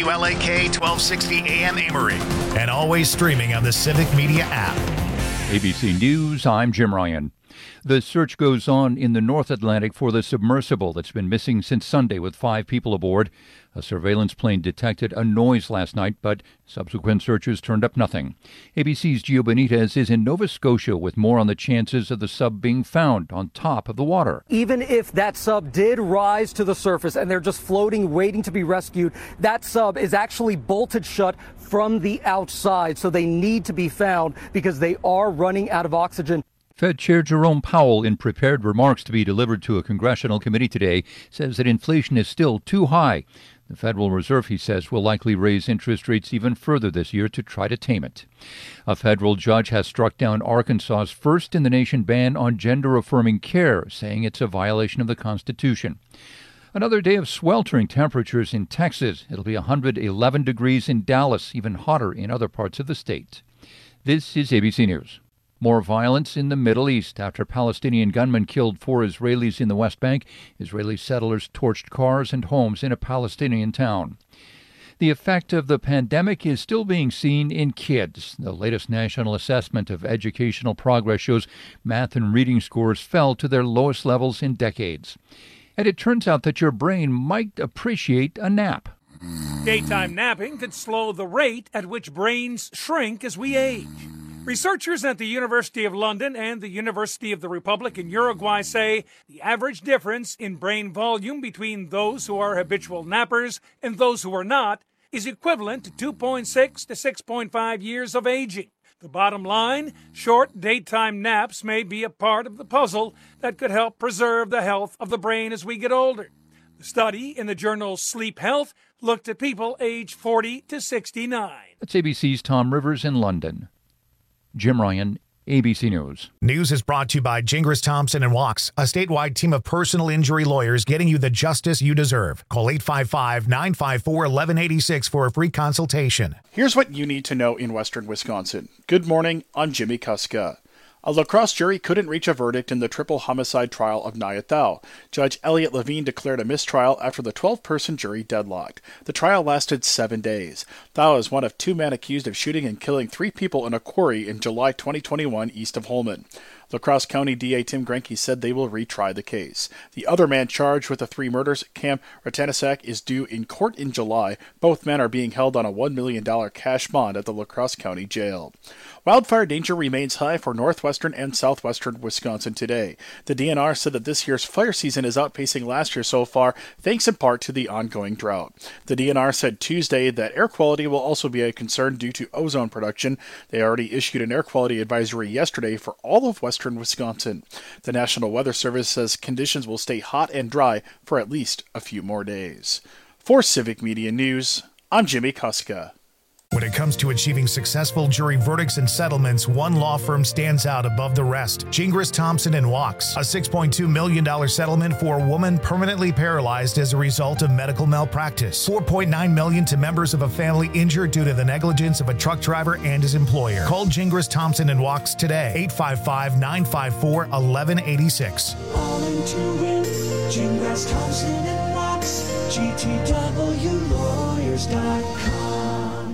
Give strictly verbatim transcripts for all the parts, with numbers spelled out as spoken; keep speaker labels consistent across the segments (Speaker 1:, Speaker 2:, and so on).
Speaker 1: W L A K twelve sixty A M Amory.
Speaker 2: And always streaming on the Civic Media app.
Speaker 3: A B C News, I'm Jim Ryan. The search goes on in the North Atlantic for the submersible that's been missing since Sunday with five people aboard. A surveillance plane detected a noise last night, but subsequent searches turned up nothing. A B C's Gio Benitez is in Nova Scotia with more on the chances of the sub being found on top of the water.
Speaker 4: Even if that sub did rise to the surface and they're just floating, waiting to be rescued, that sub is actually bolted shut from the outside, so they need to be found because they are running out of oxygen.
Speaker 3: Fed Chair Jerome Powell, in prepared remarks to be delivered to a congressional committee today, says that inflation is still too high. The Federal Reserve, he says, will likely raise interest rates even further this year to try to tame it. A federal judge has struck down Arkansas's first-in-the-nation ban on gender-affirming care, saying it's a violation of the Constitution. Another day of sweltering temperatures in Texas. It'll be one hundred eleven degrees in Dallas, even hotter in other parts of the state. This is A B C News. More violence in the Middle East after Palestinian gunmen killed four Israelis in the West Bank. Israeli settlers torched cars and homes in a Palestinian town. The effect of the pandemic is still being seen in kids. The latest national assessment of educational progress shows math and reading scores fell to their lowest levels in decades. And it turns out that your brain might appreciate a nap.
Speaker 5: Daytime napping could slow the rate at which brains shrink as we age. Researchers at the University of London and the University of the Republic in Uruguay say the average difference in brain volume between those who are habitual nappers and those who are not is equivalent to two point six to six point five years of aging. The bottom line, short daytime naps may be a part of the puzzle that could help preserve the health of the brain as we get older. The study in the journal Sleep Health looked at people aged forty to sixty-nine.
Speaker 3: That's A B C's Tom Rivers in London. Jim Ryan, A B C News.
Speaker 2: News is brought to you by Gingras Thompson and Walks, a statewide team of personal injury lawyers getting you the justice you deserve. Call eight five five, nine five four, one one eight six for a free consultation.
Speaker 6: Here's what you need to know in western Wisconsin. Good morning, I'm Jimmy Kuska. A La Crosse jury couldn't reach a verdict in the triple homicide trial of Nia Thao. Judge Elliot Levine declared a mistrial after the twelve-person jury deadlocked. The trial lasted seven days. Thao is one of two men accused of shooting and killing three people in a quarry in July twenty twenty-one east of Holmen. La Crosse County D A Tim Grenke said they will retry the case. The other man charged with the three murders, Cam Ratanasak, is due in court in July. Both men are being held on a one million dollars cash bond at the La Crosse County Jail. Wildfire danger remains high for northwestern and southwestern Wisconsin today. The D N R said that this year's fire season is outpacing last year so far, thanks in part to the ongoing drought. The D N R said Tuesday that air quality will also be a concern due to ozone production. They already issued an air quality advisory yesterday for all of western Wisconsin. The National Weather Service says conditions will stay hot and dry for at least a few more days. For Civic Media News, I'm Jimmy Kuska.
Speaker 2: When it comes to achieving successful jury verdicts and settlements, one law firm stands out above the rest. Gingras Thompson and Walks, a six point two million dollars settlement for a woman permanently paralyzed as a result of medical malpractice. four point nine million dollars to members of a family injured due to the negligence of a truck driver and his employer. Call Gingras Thompson and Walks today, eight five five, nine five four, one one eight six.
Speaker 7: All into it, Gingras Thompson and Walks, G T W lawyers dot com.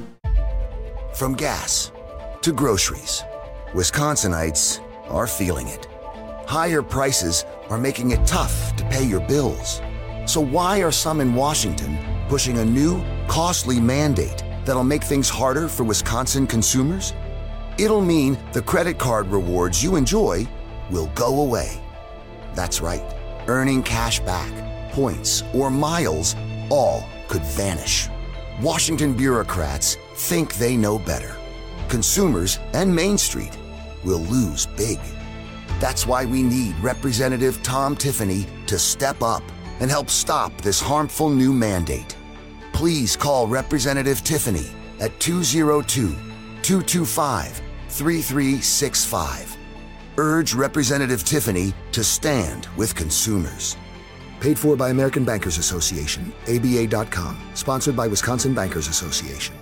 Speaker 8: From gas to groceries, Wisconsinites are feeling it. Higher prices are making it tough to pay your bills. So why are some in Washington pushing a new, costly mandate that'll make things harder for Wisconsin consumers? It'll mean the credit card rewards you enjoy will go away. That's right. Earning cash back, points, or miles all could vanish. Washington bureaucrats think they know better. Consumers and Main Street will lose big. That's why we need Representative Tom Tiffany to step up and help stop this harmful new mandate. Please call Representative Tiffany at two oh two, two two five, three three six five. Urge Representative Tiffany to stand with consumers. Paid for by American Bankers Association, A B A dot com. Sponsored by Wisconsin Bankers Association.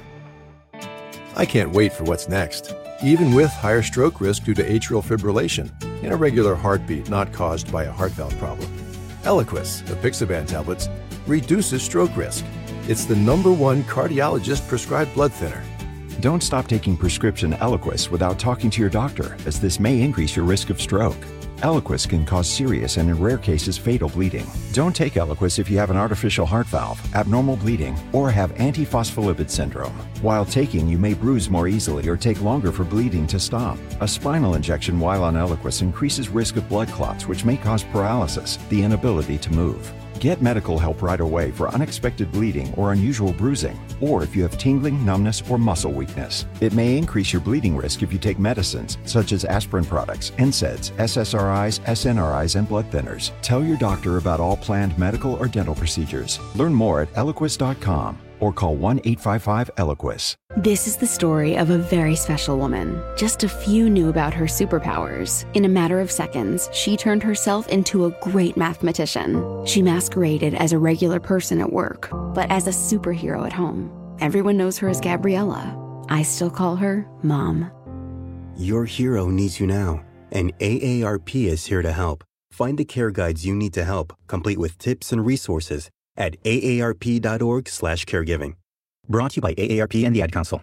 Speaker 9: I can't wait for what's next, even with higher stroke risk due to atrial fibrillation and irregular heartbeat not caused by a heart valve problem. Eliquis, the Apixaban tablets, reduces stroke risk. It's the number one cardiologist-prescribed blood thinner.
Speaker 10: Don't stop taking prescription Eliquis without talking to your doctor, as this may increase your risk of stroke. Eliquis can cause serious and, in rare cases, fatal bleeding. Don't take Eliquis if you have an artificial heart valve, abnormal bleeding, or have antiphospholipid syndrome. While taking, you may bruise more easily or take longer for bleeding to stop. A spinal injection while on Eliquis increases risk of blood clots, which may cause paralysis, the inability to move. Get medical help right away for unexpected bleeding or unusual bruising, or if you have tingling, numbness, or muscle weakness. It may increase your bleeding risk if you take medicines such as aspirin products, N SAIDs, S S R Is, S N R Is, and blood thinners. Tell your doctor about all planned medical or dental procedures. Learn more at Eliquis dot com or call one eight five five Eliquis.
Speaker 11: This is the story of a very special woman. Just a few knew about her superpowers. In a matter of seconds, she turned herself into a great mathematician. She masqueraded as a regular person at work, but as a superhero at home. Everyone knows her as Gabriella. I still call her Mom.
Speaker 12: Your hero needs you now, and A A R P is here to help. Find the care guides you need to help, complete with tips and resources at A A R P dot org slash caregiving. Brought to you by A A R P and the Ad Council.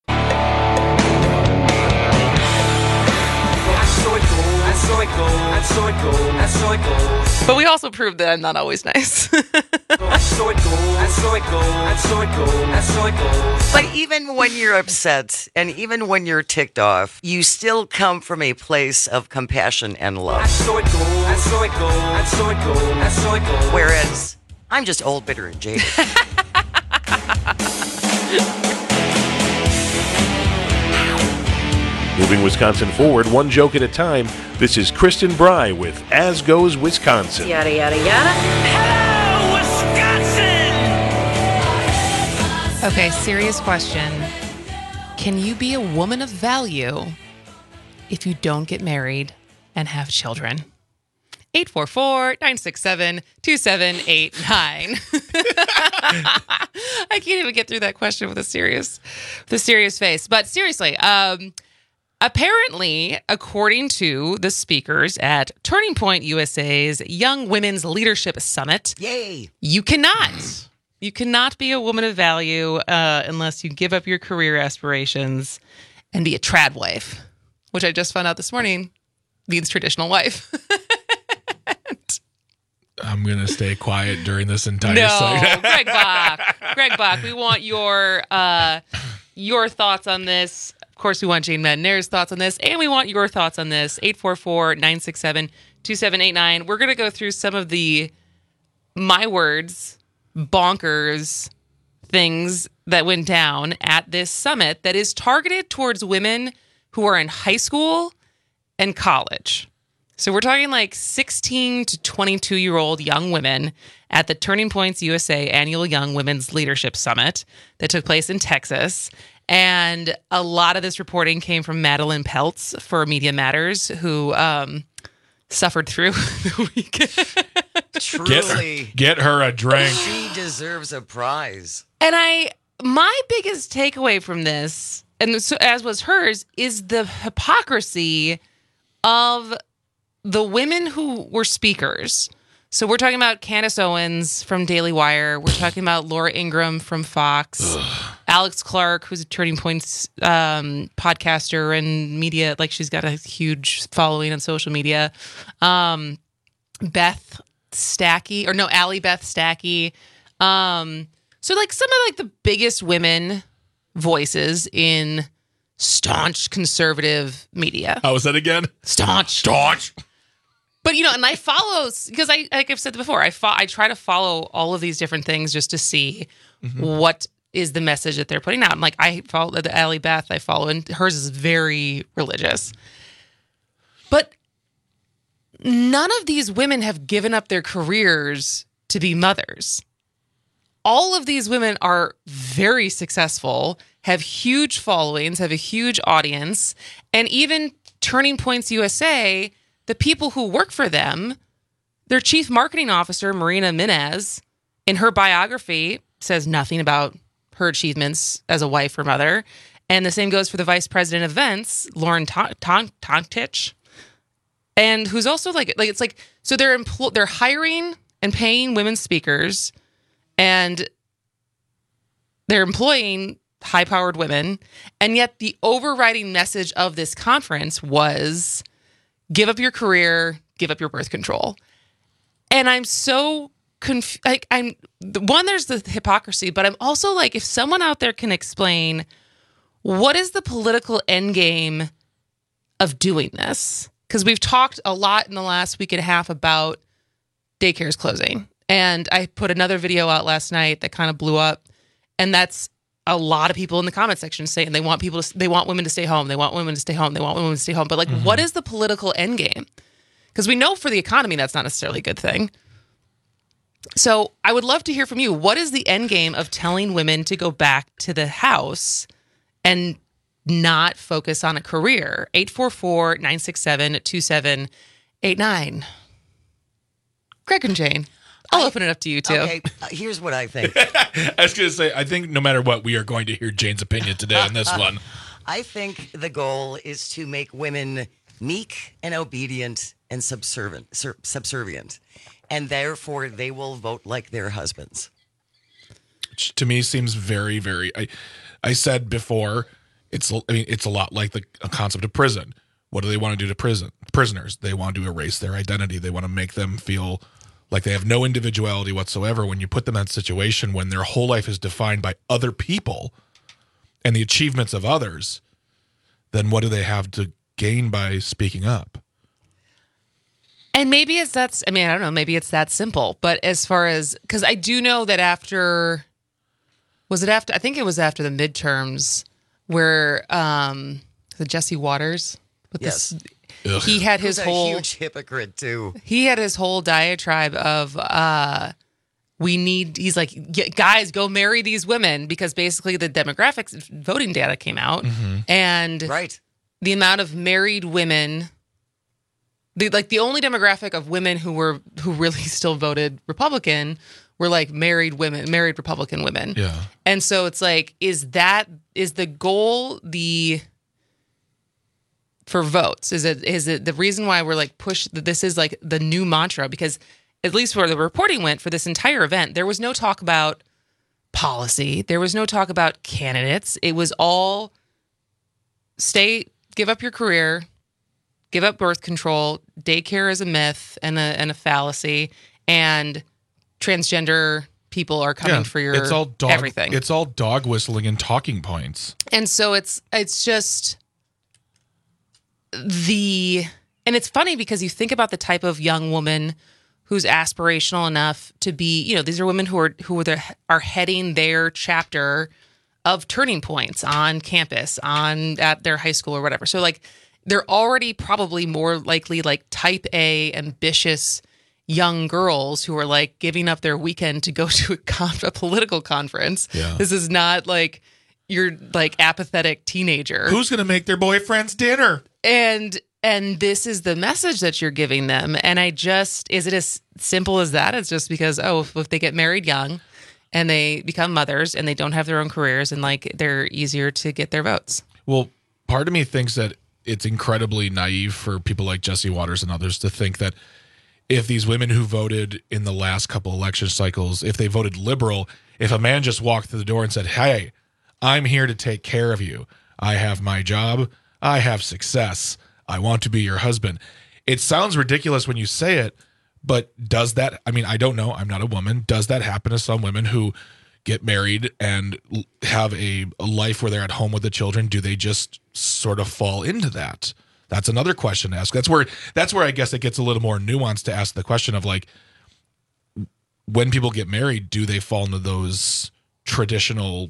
Speaker 13: But we also proved that I'm not always nice.
Speaker 14: But even when you're upset and even when you're ticked off, you still come from a place of compassion and love. Whereas I'm just old, bitter, and jaded.
Speaker 15: Moving Wisconsin forward, one joke at a time. This is Kristen Bry with As Goes Wisconsin.
Speaker 16: Yada, yada, yada. Hello, Wisconsin!
Speaker 17: Okay, serious question. Can you be a woman of value if you don't get married and have children? eight four four, nine six seven, two seven eight nine. I can't even get through that question with a serious, with a serious face. But seriously, um, apparently, according to the speakers at Turning Point U S A's Young Women's Leadership Summit,
Speaker 14: yay,
Speaker 17: you cannot, you cannot be a woman of value uh, unless you give up your career aspirations and be a trad wife, which I just found out this morning means traditional wife.
Speaker 18: I'm going to stay quiet during this entire
Speaker 17: no,
Speaker 18: segment.
Speaker 17: Greg Bach. Greg Bach, we want your uh, your thoughts on this. Of course, we want Jane Medinare's thoughts on this, and we want your thoughts on this. eight four four, nine six seven, two seven eight nine. We're going to go through some of the, my words, bonkers things that went down at this summit that is targeted towards women who are in high school and college. So we're talking like sixteen to twenty-two year old young women at the Turning Points U S A Annual Young Women's Leadership Summit that took place in Texas. And a lot of this reporting came from Madeline Peltz for Media Matters, who um, suffered through the week.
Speaker 14: Truly.
Speaker 18: Get, get her a drink.
Speaker 14: She deserves a prize.
Speaker 17: And I, my biggest takeaway from this, and so as was hers, is the hypocrisy of the women who were speakers. So we're talking about Candace Owens from Daily Wire. We're talking about Laura Ingraham from Fox. Ugh. Alex Clark, who's a Turning Points um, podcaster and media. Like, she's got a huge following on social media. Um, Beth Stacky, or no, Allie Beth Stacky. Um, so, like, some of, like, the biggest women voices in staunch conservative media.
Speaker 18: How was that again?
Speaker 17: Staunch.
Speaker 18: Staunch.
Speaker 17: But, you know, and I follow, because I, like I've said before, I fo- I try to follow all of these different things just to see mm-hmm. what is the message that they're putting out. I'm like, I follow the Allie Beth I follow, and hers is very religious. But none of these women have given up their careers to be mothers. All of these women are very successful, have huge followings, have a huge audience, and even Turning Points U S A, the people who work for them, their chief marketing officer, Marina Minez, in her biography says nothing about her achievements as a wife or mother. And the same goes for the vice president of events, Lauren Tontich, and who's also like, like it's like, so they're empl- they're hiring and paying women speakers, and they're employing high-powered women, and yet the overriding message of this conference was give up your career, give up your birth control. And I'm so conf- like I'm one, there's the hypocrisy, but I'm also like, if someone out there can explain what is the political end game of doing this? Because we've talked a lot in the last week and a half about daycares closing. And I put another video out last night that kind of blew up. And that's a lot of people in the comment section saying they want people to, they want women to stay home. They want women to stay home. They want women to stay home. But like, mm-hmm. what is the political end game? Because we know for the economy, that's not necessarily a good thing. So I would love to hear from you. What is the end game of telling women to go back to the house and not focus on a career? eight four four, nine six seven, two seven eight nine. Greg and Jane, I'll I, open it up to you too.
Speaker 14: Okay, uh, here's what I think.
Speaker 18: I was going to say, I think no matter what, we are going to hear Jane's opinion today on this one.
Speaker 14: I think the goal is to make women meek and obedient and subservient, sur- subservient, and therefore they will vote like their husbands.
Speaker 18: Which to me seems very, very. I, I said before, it's. I mean, it's a lot like the concept of prison. What do they want to do to prison prisoners? They want to erase their identity. They want to make them feel like they have no individuality whatsoever. When you put them in that situation, when their whole life is defined by other people and the achievements of others, then what do they have to gain by speaking up?
Speaker 17: And maybe it's that's, I mean, I don't know, maybe it's that simple. But as far as, because I do know that after, was it after, I think it was after the midterms where um, the Jesse Waters, with
Speaker 14: yes.
Speaker 17: this, Ugh. he had his
Speaker 14: Who's
Speaker 17: whole,
Speaker 14: a huge hypocrite too.
Speaker 17: He had his whole diatribe of, uh, we need, he's like, guys, go marry these women, because basically the demographics voting data came out. Mm-hmm. And
Speaker 14: right.
Speaker 17: the amount of married women, the like the only demographic of women who were who really still voted Republican were like married women, married Republican women.
Speaker 18: Yeah.
Speaker 17: And so it's like, is that is the goal the for votes? Is it is it the reason why we're like push this is like the new mantra? Because at least where the reporting went for this entire event, there was no talk about policy. There was no talk about candidates. It was all stay, give up your career, give up birth control, daycare is a myth and a and a fallacy, and transgender people are coming
Speaker 18: yeah,
Speaker 17: for your
Speaker 18: it's all dog,
Speaker 17: everything.
Speaker 18: It's all dog whistling and talking points.
Speaker 17: And so it's it's just the and it's funny because you think about the type of young woman who's aspirational enough to be, you know, these are women who are who are, the, are heading their chapter of turning points on campus, on at their high school or whatever. So like they're already probably more likely like type A ambitious young girls who are like giving up their weekend to go to a, con- a political conference.
Speaker 18: Yeah.
Speaker 17: This is not like you're like apathetic teenager.
Speaker 18: Who's going to make their boyfriend's dinner?
Speaker 17: And and this is the message that you're giving them. And I just, is it as simple as that? It's just because, oh, if, if they get married young and they become mothers and they don't have their own careers and like they're easier to get their votes.
Speaker 18: Well, part of me thinks that it's incredibly naive for people like Jesse Waters and others to think that if these women who voted in the last couple election cycles, if they voted liberal, if a man just walked through the door and said, hey, I'm here to take care of you. I have my job. I have success. I want to be your husband. It sounds ridiculous when you say it, but does that, I mean, I don't know. I'm not a woman. Does that happen to some women who get married and have a, a life where they're at home with the children? Do they just sort of fall into that? That's another question to ask. That's where that's where I guess it gets a little more nuanced to ask the question of like, when people get married, do they fall into those traditional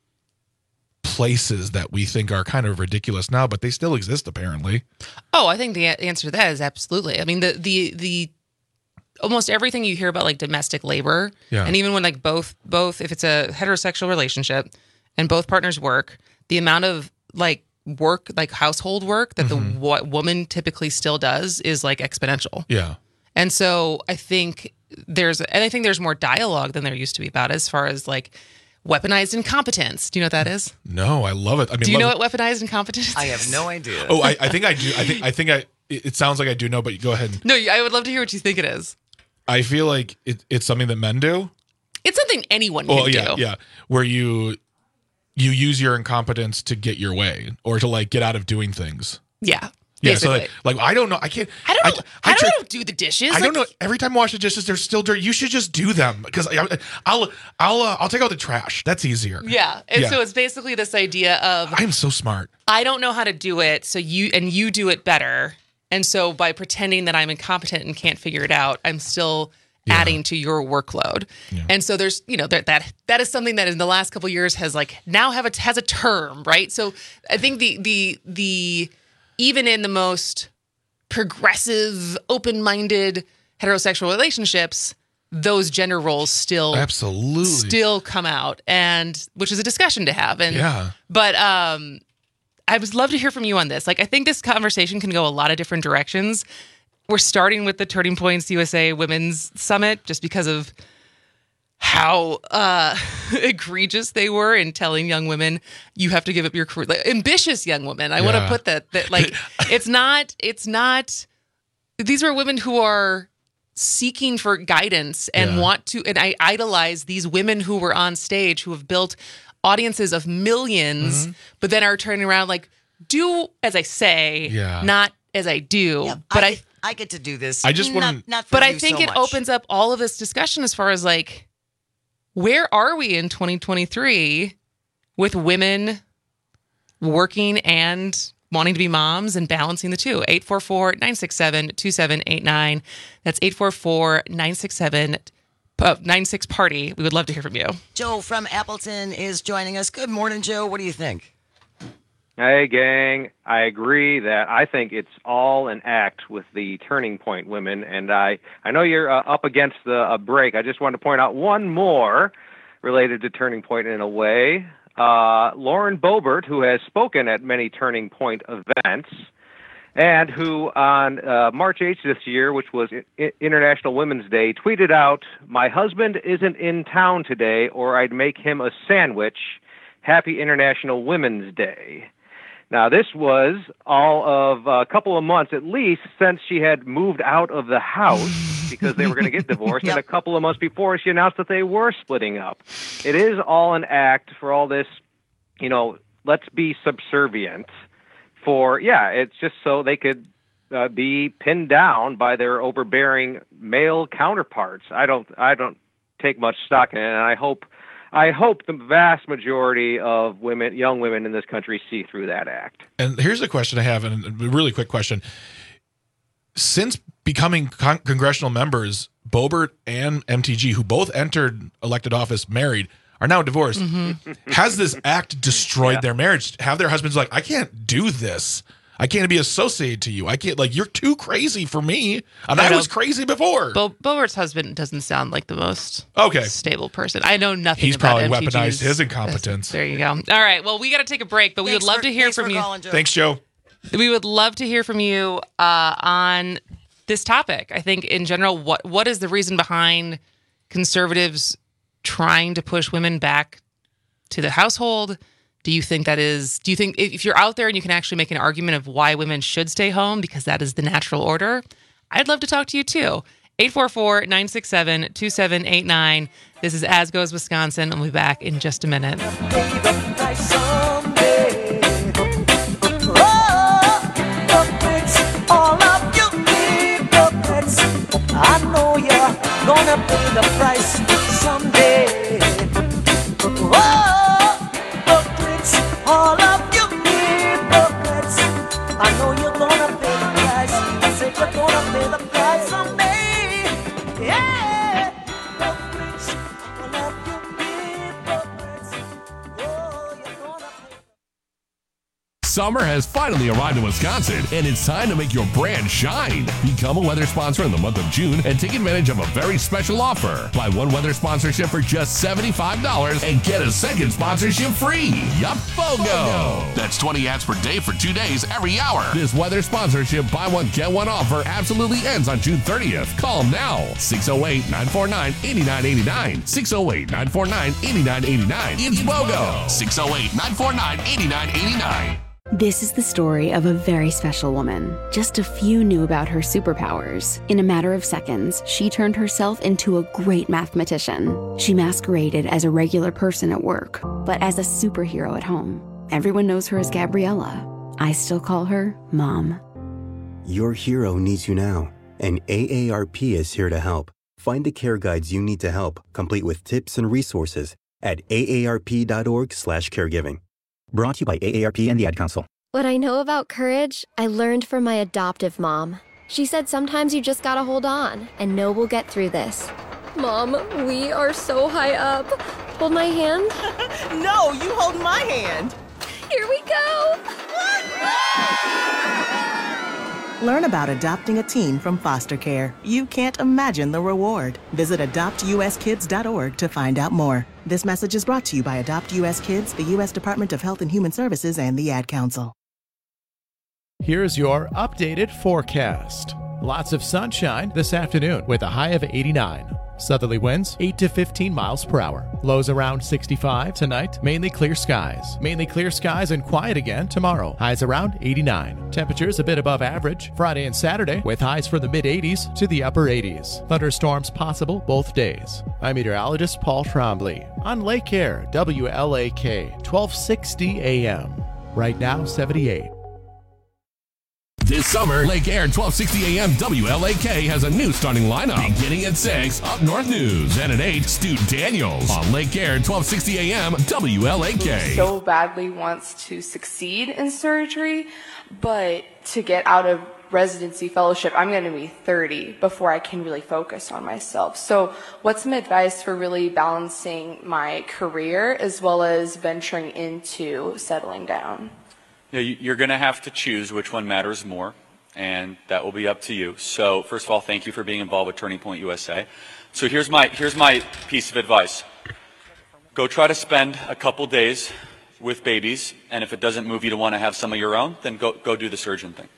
Speaker 18: places that we think are kind of ridiculous now, but they still exist apparently?
Speaker 17: Oh, I think the answer to that is absolutely. I mean, the the the almost everything you hear about like domestic labor,
Speaker 18: yeah.
Speaker 17: and even when like both both if it's a heterosexual relationship and both partners work, the amount of like work, like household work that mm-hmm. the wo- woman typically still does is like exponential.
Speaker 18: Yeah.
Speaker 17: And so I think there's, and I think there's more dialogue than there used to be about it as far as like weaponized incompetence. Do you know what that is?
Speaker 18: No, I love it. I mean,
Speaker 17: do you
Speaker 18: love
Speaker 17: know what weaponized incompetence is?
Speaker 14: I have no idea.
Speaker 18: Oh, I, I think I do. I think I think I. It sounds like I do know, but go ahead.
Speaker 17: No, I would love to hear what you think it is.
Speaker 18: I feel like it, it's something that men do.
Speaker 17: It's something anyone
Speaker 18: Well,
Speaker 17: can
Speaker 18: yeah,
Speaker 17: do.
Speaker 18: yeah. Where you you use your incompetence to get your way or to like get out of doing things.
Speaker 17: Yeah.
Speaker 18: Yeah,
Speaker 17: Basically.
Speaker 18: so like, like I don't know. I can't.
Speaker 17: I don't know.
Speaker 18: I,
Speaker 17: I,
Speaker 18: I try-
Speaker 17: don't do the dishes.
Speaker 18: I
Speaker 17: Like,
Speaker 18: don't know. Every time I wash the dishes, they're still dirty. You should just do them because I'll I'll uh, I'll take out the trash. That's easier.
Speaker 17: Yeah. And
Speaker 18: Yeah.
Speaker 17: so it's basically this idea of
Speaker 18: I'm so smart.
Speaker 17: I don't know how to do it, so you and you do it better. And so by pretending that I'm incompetent and can't figure it out, I'm still adding to your workload. And so there's, you know, that that that is something that in the last couple of years has like now have a has a term, right? So I think the the the even in the most progressive, open-minded heterosexual relationships, those gender roles still
Speaker 18: Absolutely.
Speaker 17: still come out, and which is a discussion to have. And
Speaker 18: Yeah.
Speaker 17: but um I would love to hear from you on this. Like, I think this conversation can go a lot of different directions. We're starting with the Turning Points U S A Women's Summit just because of how uh, egregious they were in telling young women, you have to give up your career. Like, ambitious young women. I want to
Speaker 18: Yeah.
Speaker 17: put that, that like, it's not, it's not, these are women who are seeking for guidance and
Speaker 18: Yeah.
Speaker 17: want to, and I idolize these women who were on stage who have built audiences of millions,
Speaker 18: Mm-hmm.
Speaker 17: but then are turning around like, do as I say,
Speaker 18: Yeah.
Speaker 17: not as I do. but I,
Speaker 14: I, I get to do this.
Speaker 18: I just
Speaker 14: not,
Speaker 18: wanna-
Speaker 14: not for
Speaker 17: but I
Speaker 14: you
Speaker 17: think
Speaker 14: so
Speaker 17: it
Speaker 14: much.
Speaker 17: opens up all of this discussion as far as like, where are we in twenty twenty-three with women working and wanting to be moms and balancing the two? eight four four, nine six seven, two seven eight nine. That's eight four four, nine six seven, nine six party. We would love to hear from you.
Speaker 14: Joe from Appleton is joining us. Good morning, Joe. What do you think?
Speaker 19: Hey, gang. I agree that I think it's all an act with the Turning Point women. And I, I know you're uh, up against the uh, break. I just wanted to point out one more related to Turning Point in a way. Uh, Lauren Boebert, who has spoken at many Turning Point events, and who on uh, March eighth this year, which was I- International Women's Day, tweeted out, "My husband isn't in town today, or I'd make him a sandwich. Happy International Women's Day." Now, this was all of a couple of months at least since she had moved out of the house because they were going to get divorced, and a couple of months before she announced that they were splitting up. It is all an act for all this, you know, let's be subservient for, yeah, it's just so they could uh, be pinned down by their overbearing male counterparts. I don't, I don't take much stock in it, and I hope I hope the vast majority of women, young women in this country, see through that act.
Speaker 18: And here's a question I have, and a really quick question. Since becoming con- congressional members, Boebert and M T G, who both entered elected office married, are now divorced.
Speaker 17: Mm-hmm.
Speaker 18: Has this act destroyed their marriage? Have their husbands like, I can't do this. I can't be associated to you. I can't, like, you're too crazy for me. And I,
Speaker 17: I know.
Speaker 18: was crazy before.
Speaker 17: Bo- Boebert's husband doesn't sound like the most
Speaker 18: Okay.
Speaker 17: stable person. I know nothing
Speaker 18: He's
Speaker 17: about
Speaker 18: probably
Speaker 17: M T G's.
Speaker 18: weaponized his incompetence.
Speaker 17: There you go. All right. Well, we got to take a break, but we
Speaker 14: Thanks
Speaker 17: would love
Speaker 14: for-
Speaker 17: to hear
Speaker 14: thanks
Speaker 17: from
Speaker 14: for
Speaker 17: you.
Speaker 14: calling, Joe.
Speaker 18: Thanks, Joe.
Speaker 17: We would love to hear from you uh, on this topic. I think in general, what what is the reason behind conservatives trying to push women back to the household? Do you think that is, do you think if you're out there and you can actually make an argument of why women should stay home because that is the natural order? I'd love to talk to you too. eight four four, nine six seven, two seven eight nine. This is As Goes Wisconsin. I'll be back in just a minute.
Speaker 7: I know you're gonna pay the price someday. Oh, hypocrites, all of you hypocrites. I know you're gonna pay the price. I said you're gonna pay the price someday. Yeah, hypocrites, all of you hypocrites. Oh, you're gonna pay.
Speaker 20: Summer has finally arrived in Wisconsin, and it's time to make your brand shine. Become a weather sponsor in the month of June and take advantage of a very special offer. Buy one weather sponsorship for just seventy-five dollars and get a second sponsorship free. Yup, BOGO! That's twenty ads per day for two days every hour. This weather sponsorship buy one, get one offer absolutely ends on June thirtieth. Call now. six oh eight, nine four nine, eight nine eight nine. six oh eight, nine four nine, eight nine eight nine. It's BOGO. six oh eight, nine four nine, eight nine eight nine.
Speaker 11: This is the story of a very special woman. Just a few knew about her superpowers. In a matter of seconds, she turned herself into a great mathematician. She masqueraded as a regular person at work, but as a superhero at home. Everyone knows her as Gabriella. I still call her Mom.
Speaker 12: Your hero needs you now, and A A R P is here to help. Find the care guides you need to help, complete with tips and resources at A A R P dot org slash caregiving. Brought to you by A A R P and the Ad Council.
Speaker 21: What I know about courage, I learned from my adoptive mom. She said sometimes you just gotta hold on and know we'll get through this. Mom, we are so high up. Hold my hand.
Speaker 22: No, you hold my hand.
Speaker 21: Here we go.
Speaker 22: Learn about adopting a teen from foster care. You can't imagine the reward. Visit adopt U S kids dot org to find out more. This message is brought to you by Adopt U S Kids, the U S Department of Health and Human Services, and the Ad Council.
Speaker 23: Here's your updated forecast. Lots of sunshine this afternoon with a high of eighty-nine. Southerly winds eight to fifteen miles per hour. Lows around sixty-five tonight. Mainly clear skies. Mainly clear skies and quiet again tomorrow. Highs around eighty-nine. Temperatures a bit above average Friday and Saturday with highs from the mid eighties to the upper eighties. Thunderstorms possible both days. I'm meteorologist Paul Trombley on Lake Air, W L A K, twelve sixty A M. Right now, seventy-eight.
Speaker 20: This summer, Lake Air twelve sixty A M W L A K has a new starting lineup. Beginning at six, Up North News. And at eight, Stu Daniels on Lake Air twelve sixty A M W L A K.
Speaker 24: So badly wants to succeed in surgery, but to get out of residency fellowship, I'm going to be thirty before I can really focus on myself. So what's some advice for really balancing my career as well as venturing into settling down?
Speaker 25: Yeah, you're going to have to choose which one matters more, and that will be up to you. So first of all, thank you for being involved with Turning Point U S A. So here's my, here's my piece of advice. Go try to spend a couple days with babies, and if it doesn't move you to want to have some of your own, then go, go do the surgeon thing.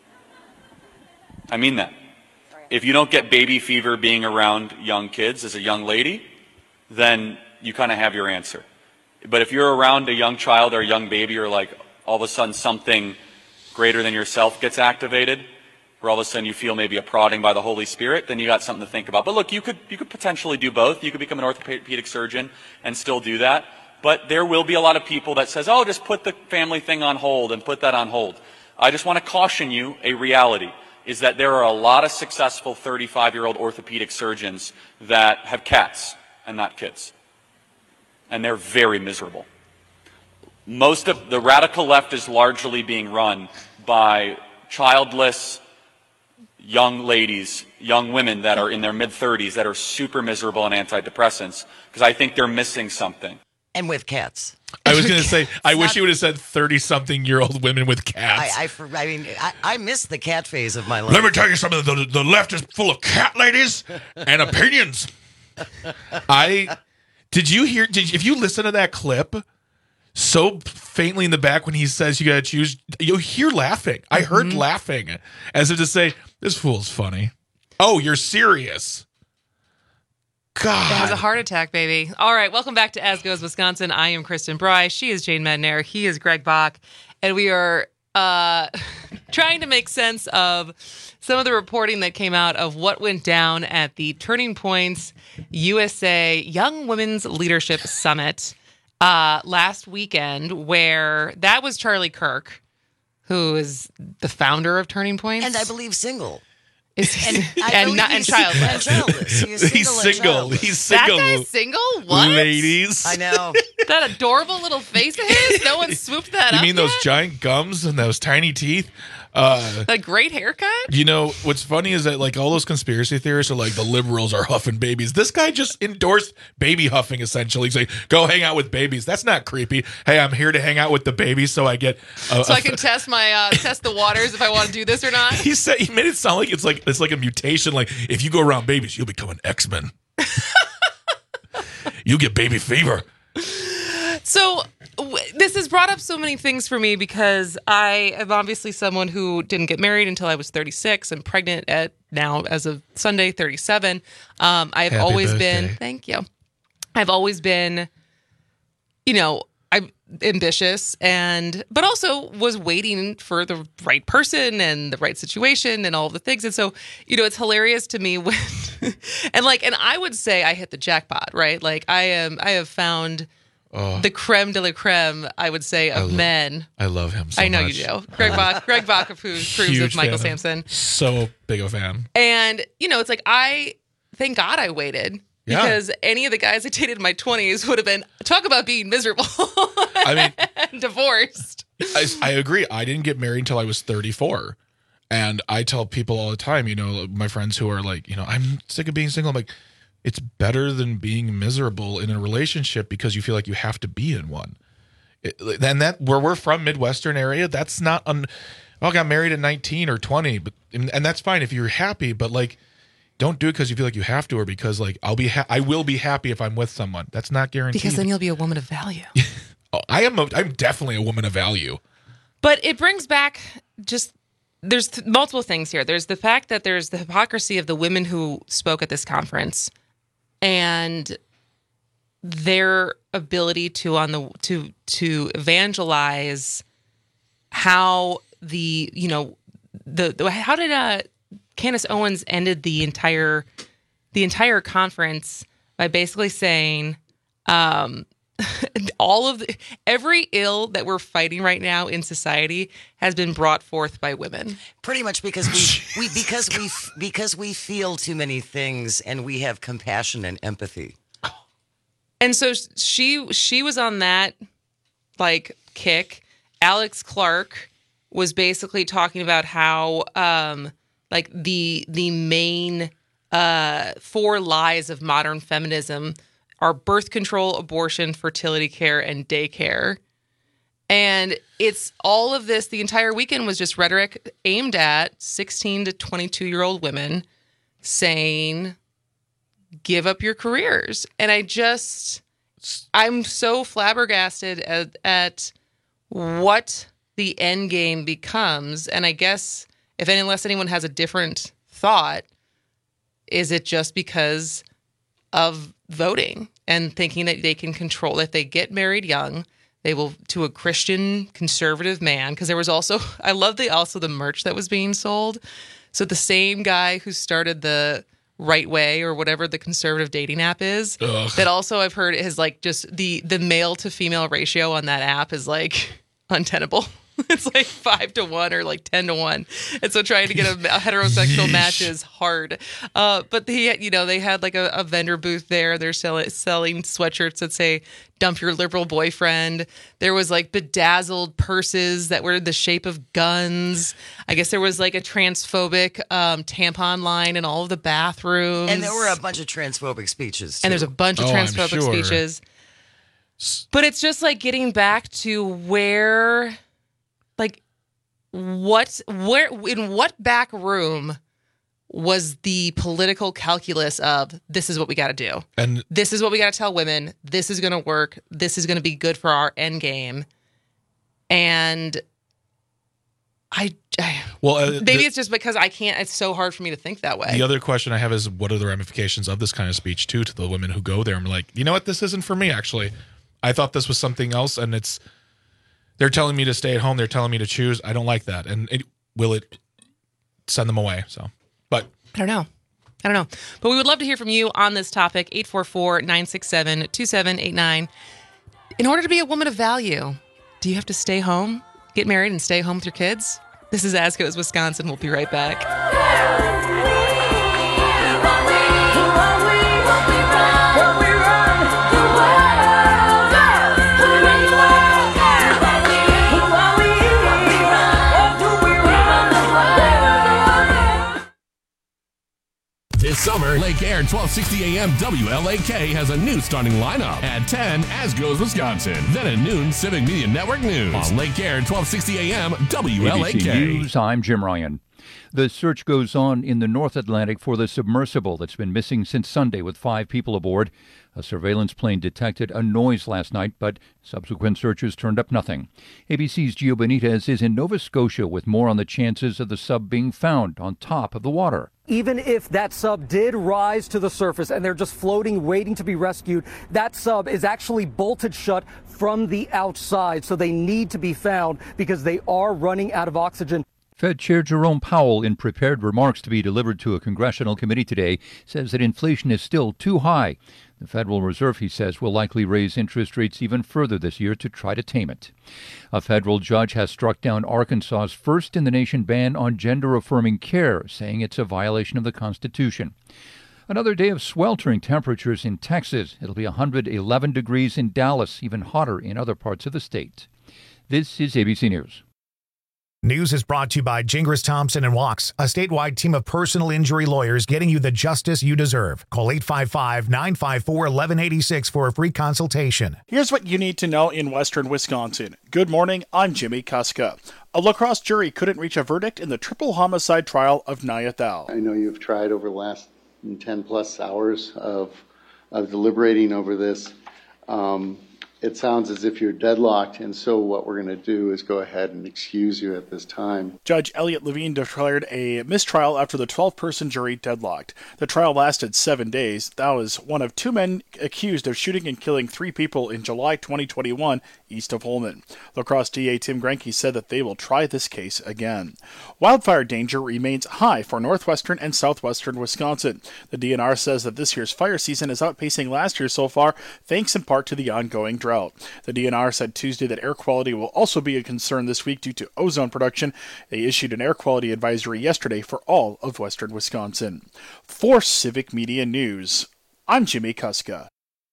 Speaker 25: I mean that. If you don't get baby fever being around young kids as a young lady, then you kind of have your answer. But if you're around a young child or a young baby, or like all of a sudden something greater than yourself gets activated, where all of a sudden you feel maybe a prodding by the Holy Spirit, then you got something to think about. But look, you could you could potentially do both. You could become an orthopedic surgeon and still do that. But there will be a lot of people that says, oh, just put the family thing on hold and put that on hold. I just want to caution you, a reality is that there are a lot of successful thirty-five-year-old orthopedic surgeons that have cats and not kids. And they're very miserable. Most of the radical left is largely being run by childless young ladies, young women that are in their mid thirties that are super miserable on antidepressants, because I think they're missing something.
Speaker 14: And with cats.
Speaker 18: I was going to say, I wish you would have said thirty-something-year-old women with cats.
Speaker 14: I, I, I mean, I, I missed the cat phase of my life.
Speaker 18: Let me tell you something. The, the left is full of cat ladies and opinions. I did you hear? Did you, if you listen to that clip so faintly in the back when he says you got to choose, you'll hear laughing. I heard mm-hmm. laughing as if to say, "This fool's funny." Oh, you're serious? God.
Speaker 17: That has a heart attack, baby. All right, welcome back to As Goes Wisconsin. I am Kristen Bry. She is Jane Mednair. He is Greg Bach. And we are uh, trying to make sense of some of the reporting that came out of what went down at the Turning Points U S A Young Women's Leadership Summit uh, last weekend, where that was Charlie Kirk, who is the founder of Turning Points.
Speaker 14: And I believe single.
Speaker 17: Is, and,
Speaker 14: I
Speaker 17: and, not, and childless.
Speaker 14: And childless. He is single.
Speaker 18: He's single. He's single.
Speaker 17: That guy's single? What?
Speaker 18: Ladies.
Speaker 14: I know.
Speaker 17: That adorable little face of his? No one swooped that
Speaker 18: you
Speaker 17: up
Speaker 18: You mean those
Speaker 17: yet?
Speaker 18: giant gums and those tiny teeth? Uh,
Speaker 17: that great haircut?
Speaker 18: You know, what's funny is that like all those conspiracy theorists are like the liberals are huffing babies. This guy just endorsed baby huffing essentially. He's like, go hang out with babies. That's not creepy. Hey, I'm here to hang out with the babies so I get... A,
Speaker 17: so
Speaker 18: a,
Speaker 17: I can test my uh, test the waters if I want to do this or not?
Speaker 18: He said he made it sound like it's like it's like a mutation. Like if you go around babies, you'll become an X-Men. You get baby fever.
Speaker 17: So w- this has brought up so many things for me because I am obviously someone who didn't get married until I was thirty-six. I'm pregnant at now, as of Sunday, thirty-seven. Um, I've
Speaker 18: Happy
Speaker 17: always
Speaker 18: birthday.
Speaker 17: been, thank you. I've always been, you know, I ambitious and but also was waiting for the right person and the right situation and all the things. And so, you know, it's hilarious to me when and like and I would say I hit the jackpot, right? Like I am I have found oh. the creme de la creme, I would say, of I lo- men.
Speaker 18: I love him so
Speaker 17: I know
Speaker 18: much.
Speaker 17: you do. Greg Bach Greg Bach approves of Michael Sampson.
Speaker 18: So big a fan.
Speaker 17: And, you know, it's like I thank God I waited.
Speaker 18: Yeah.
Speaker 17: Because any of the guys I dated in my twenties would have been, talk about being miserable.
Speaker 18: I mean,
Speaker 17: and divorced.
Speaker 18: I, I agree. I didn't get married until I was thirty-four. And I tell people all the time, you know, my friends who are like, you know, I'm sick of being single. I'm like, it's better than being miserable in a relationship because you feel like you have to be in one. It, and that, where we're from, Midwestern area, that's not, un, oh, I got married at nineteen or twenty. But and, and that's fine if you're happy, but like, don't do it because you feel like you have to, or because like I'll be, ha- I will be happy if I'm with someone. That's not guaranteed.
Speaker 17: Because then you'll be a woman of value.
Speaker 18: oh, I am. A, I'm definitely a woman of value.
Speaker 17: But it brings back just there's th- multiple things here. There's the fact that there's the hypocrisy of the women who spoke at this conference, and their ability to on the to to evangelize how the you know the, the how did uh. Candace Owens ended the entire the entire conference by basically saying um, all of the, every ill that we're fighting right now in society has been brought forth by women.
Speaker 14: Pretty much because we, we because we because we feel too many things and we have compassion and empathy.
Speaker 17: And so she she was on that like kick. Alex Clark was basically talking about how um, like the the main uh, four lies of modern feminism are birth control, abortion, fertility care, and daycare. And it's all of this. The entire weekend was just rhetoric aimed at sixteen to twenty-two year old women saying, give up your careers. And I just, I'm so flabbergasted at, at what the end game becomes. And I guess if any, unless anyone has a different thought, is it just because of voting and thinking that they can control, if they get married young, they will to a Christian conservative man. Because there was also, I love the also the merch that was being sold. So the same guy who started the Right Way or whatever the conservative dating app is, Ugh. that also I've heard is like just the the male to female ratio on that app is like untenable. It's like five to one or like ten to one. And so trying to get a, a heterosexual Yeesh. match is hard. Uh, but they, you know, they had like a, a vendor booth there. They're sell- selling sweatshirts that say, dump your liberal boyfriend. There was like bedazzled purses that were the shape of guns. I guess there was like a transphobic um, tampon line in all of the bathrooms.
Speaker 14: And there were a bunch of transphobic speeches, too.
Speaker 17: And there's a bunch of
Speaker 18: oh,
Speaker 17: transphobic
Speaker 18: sure.
Speaker 17: speeches. But it's just like getting back to where... Like, what, where, in what back room was the political calculus of this is what we got to do?
Speaker 18: And
Speaker 17: this is what we got to tell women. This is going to work. This is going to be good for our end game. And I, I
Speaker 18: well, uh,
Speaker 17: maybe
Speaker 18: the,
Speaker 17: it's just because I can't, it's so hard for me to think that way.
Speaker 18: The other question I have is what are the ramifications of this kind of speech, too, to the women who go there? I'm like, you know what? This isn't for me, actually. I thought this was something else, and it's, they're telling me to stay at home. They're telling me to choose. I don't like that. And it, will it send them away? So, but
Speaker 17: I don't know. I don't know. But we would love to hear from you on this topic. eight four four, nine six seven, two seven eight nine. In order to be a woman of value, do you have to stay home, get married, and stay home with your kids? This is As Goes Wisconsin. We'll be right back.
Speaker 20: This summer, Lake Air twelve sixty A M W L A K has a new starting lineup. At ten, As Goes Wisconsin. Then at noon, Civic Media Network News. On Lake Air twelve sixty A M W L A K.
Speaker 1: A B C News, I'm Jim Ryan. The search goes on in the North Atlantic for the submersible that's been missing since Sunday with five people aboard. A surveillance plane detected a noise last night, but subsequent searches turned up nothing. A B C's Gio Benitez is in Nova Scotia with more on the chances of the sub being found on top of the water.
Speaker 2: even if that sub did rise to the surface and they're just floating, waiting to be rescued, that sub is actually bolted shut from the outside. So they need to be found because they are running out of oxygen.
Speaker 1: Fed Chair Jerome Powell, in prepared remarks to be delivered to a congressional committee today, says that inflation is still too high. The Federal Reserve, he says, will likely raise interest rates even further this year to try to tame it. A federal judge has struck down Arkansas's first-in-the-nation ban on gender-affirming care, saying it's a violation of the Constitution. Another day of sweltering temperatures in Texas. It'll be one hundred eleven degrees in Dallas, even hotter in other parts of the state. This is A B C News.
Speaker 3: News is brought to you by Gingras Thompson and Walks, a statewide team of personal injury lawyers getting you the justice you deserve. Call eight five five, nine five four, one one eight six for a free consultation.
Speaker 4: Here's what you need to know in western Wisconsin. Good morning, I'm Jimmy Kuska. A La Crosse jury couldn't reach a verdict in the triple homicide trial of Naya Thal.
Speaker 5: I know you've tried over the last ten plus hours of, of deliberating over this. Um, It sounds as if you're deadlocked, and so what we're going to do is go ahead and excuse you at this time.
Speaker 4: Judge Elliot Levine declared a mistrial after the twelve-person jury deadlocked. The trial lasted seven days. That was one of two men accused of shooting and killing three people in July twenty twenty-one east of Holmen. La Crosse D A Tim Grenke said that they will try this case again. Wildfire danger remains high for northwestern and southwestern Wisconsin. The D N R says that this year's fire season is outpacing last year so far, thanks in part to the ongoing drought. The D N R said Tuesday that air quality will also be a concern this week due to ozone production. They issued an air quality advisory yesterday for all of western Wisconsin. For Civic Media News, I'm Jimmy Kuska.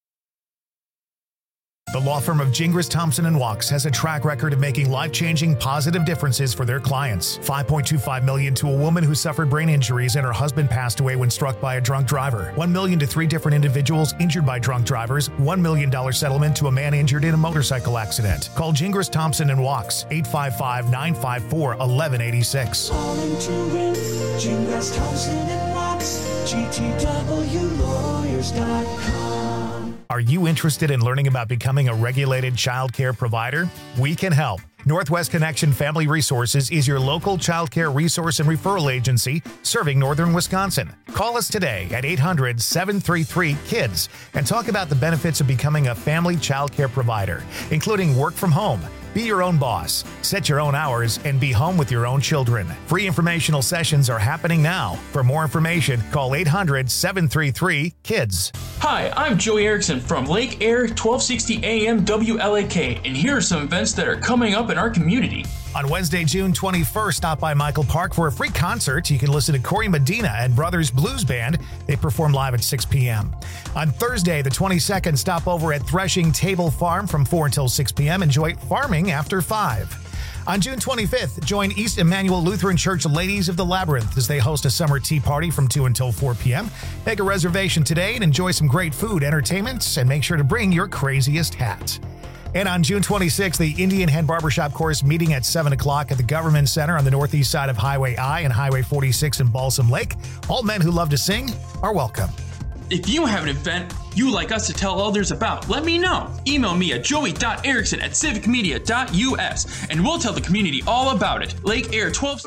Speaker 3: The law firm of Gingras Thompson and Walks has a track record of making life-changing positive differences for their clients. five point two five million dollars to a woman who suffered brain injuries and her husband passed away when struck by a drunk driver. one million dollars to three different individuals injured by drunk drivers. one million dollars settlement to a man injured in a motorcycle accident. Call Gingras Thompson and Walks, eight five five, nine five four, one one eight six.
Speaker 7: Calling to win, Gingras Thompson and Walks, G T W lawyers dot com.
Speaker 3: Are you interested in learning about becoming a regulated child care provider? We can help. Northwest Connection Family Resources is your local child care resource and referral agency serving northern Wisconsin. Call us today at eight hundred, seven three three, KIDS and talk about the benefits of becoming a family child care provider, including work from home, be your own boss, set your own hours, and be home with your own children. Free informational sessions are happening now. For more information, call eight hundred, seven three three, KIDS.
Speaker 6: Hi, I'm Joey Erickson from Lake Air twelve sixty A M W L A K, and here are some events that are coming up in our community.
Speaker 3: On Wednesday, June twenty-first, stop by Michael Park for a free concert. You can listen to Corey Medina and Brothers Blues Band. They perform live at six p.m. On Thursday, the twenty-second, stop over at Threshing Table Farm from four until six p.m. Enjoy farming after five. On June twenty-fifth, join East Emmanuel Lutheran Church Ladies of the Labyrinth as they host a summer tea party from two until four p.m. Make a reservation today and enjoy some great food, entertainment, and make sure to bring your craziest hat. And on June twenty-sixth, the Indian Head Barbershop Course meeting at seven o'clock at the Government Center on the northeast side of Highway I and Highway forty-six in Balsam Lake. All men who love to sing are welcome.
Speaker 6: If you have an event you'd like us to tell others about, let me know. Email me at joey dot erickson at civic media dot u s and we'll tell the community all about it. Lake Air twelve...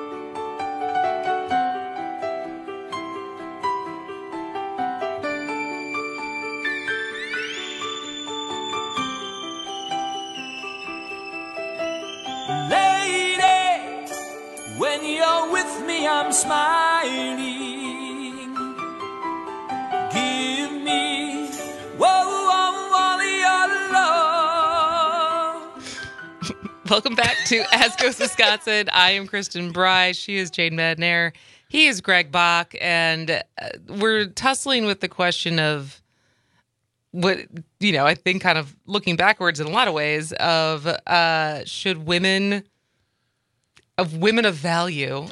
Speaker 7: Lady, when you're with me, I'm smiling. Give me, whoa, whoa, all your love.
Speaker 17: Welcome back to As Goes Wisconsin. I am Kristen Bry. She is Jane Madnair. He is Greg Bach. And uh, we're tussling with the question of what, you know, I think kind of looking backwards in a lot of ways of uh, should women, of women of value,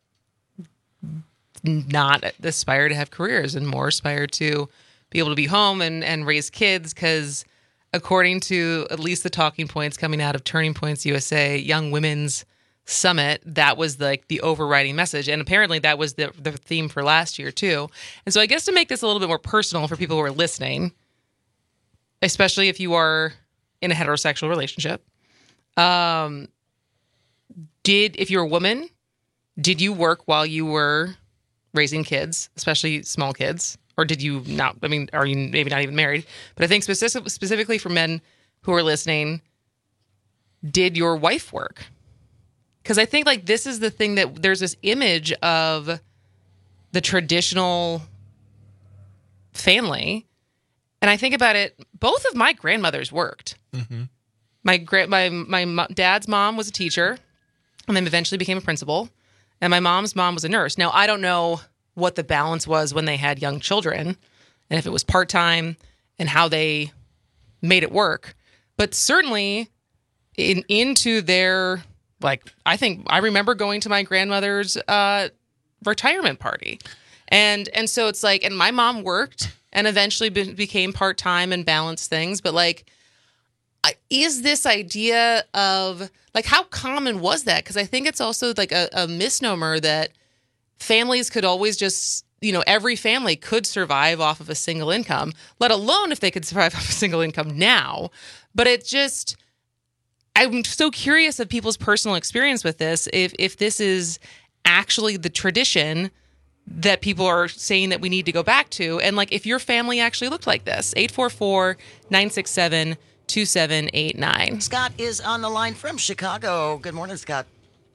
Speaker 17: not aspire to have careers and more aspire to be able to be home and, and raise kids, because according to at least the talking points coming out of Turning Points U S A Young Women's Summit, that was the, like the overriding message. And apparently that was the, the theme for last year too. And so I guess to make this a little bit more personal for people who are listening, especially if you are in a heterosexual relationship, um, did, if you're a woman, did you work while you were raising kids, especially small kids? Or did you not? I mean, are you maybe not even married? But I think specific, specifically for men who are listening, did your wife work? Because I think like this is the thing that there's this image of the traditional family. And I think about it, both of my grandmothers worked.
Speaker 18: Mm-hmm. My
Speaker 17: gra- my my mo- dad's mom was a teacher and then eventually became a principal. And my mom's mom was a nurse. Now, I don't know what the balance was when they had young children and if it was part-time and how they made it work. But certainly in into their, like, I think I remember going to my grandmother's uh, retirement party. And and so it's like, and my mom worked and eventually be- became part-time and balanced things. But like, I, is this idea of, like, how common was that? Because I think it's also like a, a misnomer that families could always just, you know, every family could survive off of a single income, let alone if they could survive off a single income now. But it just, I'm so curious of people's personal experience with this, if if this is actually the tradition that people are saying that we need to go back to. And like, if your family actually looked like this, eight four four, nine six seven, two seven eight nine.
Speaker 14: Scott is on the line from Chicago. Good morning, Scott.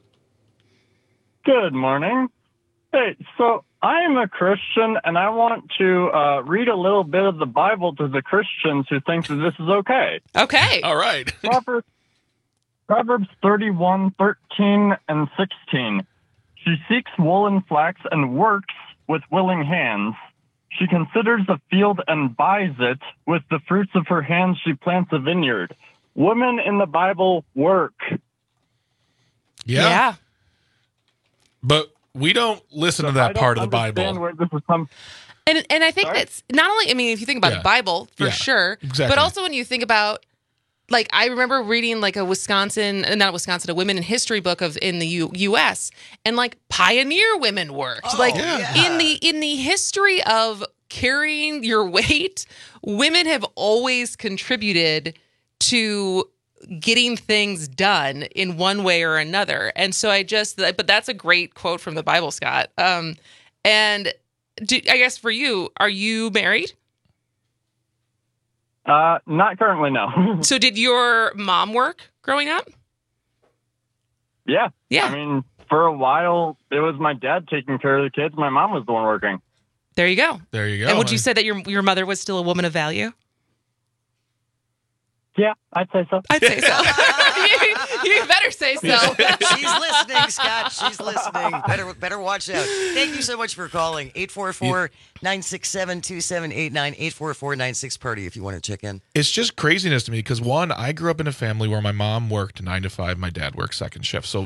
Speaker 8: Good morning. Hey, so I am a Christian, and I want to uh, read a little bit of the Bible to the Christians who think that this is okay.
Speaker 17: Okay.
Speaker 18: All right.
Speaker 8: Proverbs, Proverbs thirty-one, thirteen, and sixteen. She seeks wool and flax and works with willing hands. She considers a field and buys it. With the fruits of her hands, she plants a vineyard. Women in the Bible work.
Speaker 18: Yeah.
Speaker 17: Yeah.
Speaker 18: But we don't listen to that part of the Bible.
Speaker 8: Where this is come.
Speaker 17: And and I think
Speaker 8: Sorry?
Speaker 17: that's not only, I mean, if you think about
Speaker 18: Yeah.
Speaker 17: the Bible, for
Speaker 18: Yeah,
Speaker 17: sure,
Speaker 18: exactly.
Speaker 17: but also when you think about, like, I remember reading like a Wisconsin, uh, not Wisconsin, a women in history book of in the U- U.S. and like pioneer women worked.
Speaker 14: Oh,
Speaker 17: like
Speaker 14: yeah.
Speaker 17: in the in the history of carrying your weight, women have always contributed to getting things done in one way or another. And so I just, but that's a great quote from the Bible, Scott. Um, and do, I guess for you, are you married?
Speaker 8: Uh, not currently, no.
Speaker 17: So did your mom work growing up?
Speaker 8: Yeah.
Speaker 17: Yeah.
Speaker 8: I mean, for a while, it was my dad taking care of the kids. My mom was the one working.
Speaker 17: There you go.
Speaker 18: There you go.
Speaker 17: And would you say that your your mother was still a woman of value?
Speaker 8: Yeah, I'd say so.
Speaker 17: I'd say so. you, you better say so.
Speaker 14: She's listening, Scott. She's listening. Better better watch out. Thank you so much for calling. eight four four, nine six seven, two seven eight nine, eight four four, nine six party if you want to check in.
Speaker 18: It's just craziness to me because, one, I grew up in a family where my mom worked nine to five, my dad worked second shift. So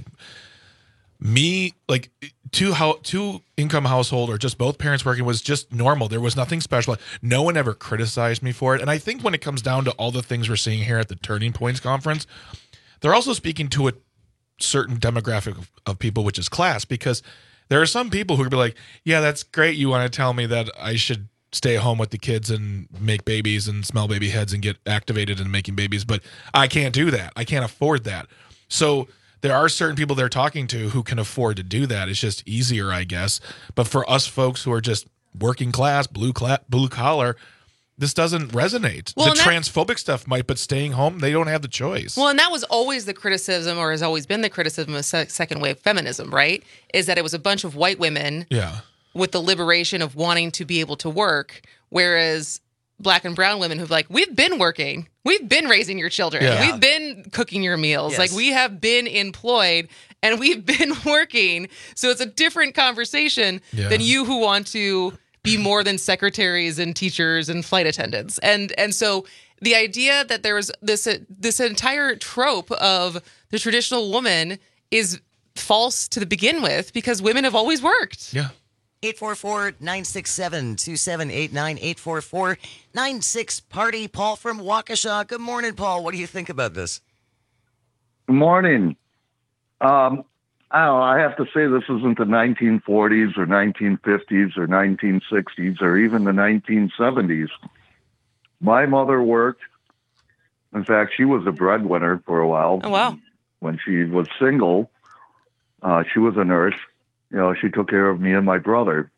Speaker 18: me, like, two how two income household or just both parents working was just normal. There was nothing special. No one ever criticized me for it. And I think when it comes down to all the things we're seeing here at the Turning Points Conference, they're also speaking to a certain demographic of, of people, which is class, because there are some people who would be like, yeah, that's great. You want to tell me that I should stay at home with the kids and make babies and smell baby heads and get activated in making babies, but I can't do that. I can't afford that. So there are certain people they're talking to who can afford to do that. It's just easier, I guess. But for us folks who are just working class, blue cla- blue collar, this doesn't resonate.
Speaker 17: Well,
Speaker 18: the
Speaker 17: and that-
Speaker 18: transphobic stuff might, but staying home, they don't have the choice.
Speaker 17: Well, and that was always the criticism, or has always been the criticism of se- second wave feminism, right? Is that it was a bunch of white women
Speaker 18: yeah.
Speaker 17: with the liberation of wanting to be able to work, whereas black and brown women who've like, we've been working, we've been raising your children,
Speaker 18: Yeah.
Speaker 17: we've been cooking your meals,
Speaker 14: Yes.
Speaker 17: like we have been employed and we've been working. So it's a different conversation
Speaker 18: Yeah.
Speaker 17: than you who want to be more than secretaries and teachers and flight attendants. And and so the idea that there was this uh, this entire trope of the traditional woman is false to begin with, because women have always worked.
Speaker 18: Yeah.
Speaker 14: eight four four, nine six seven, two seven eight nine, eight four four, nine six party. Paul from Waukesha. Good morning, Paul. What do you think about this?
Speaker 9: Good morning. Um, I don't know, I have to say this isn't the nineteen forties or nineteen fifties or nineteen sixties or even the nineteen seventies. My mother worked. In fact, she was a breadwinner for a while.
Speaker 17: Oh, wow.
Speaker 9: When she was single, uh, she was a nurse. You know, she took care of me and my brother.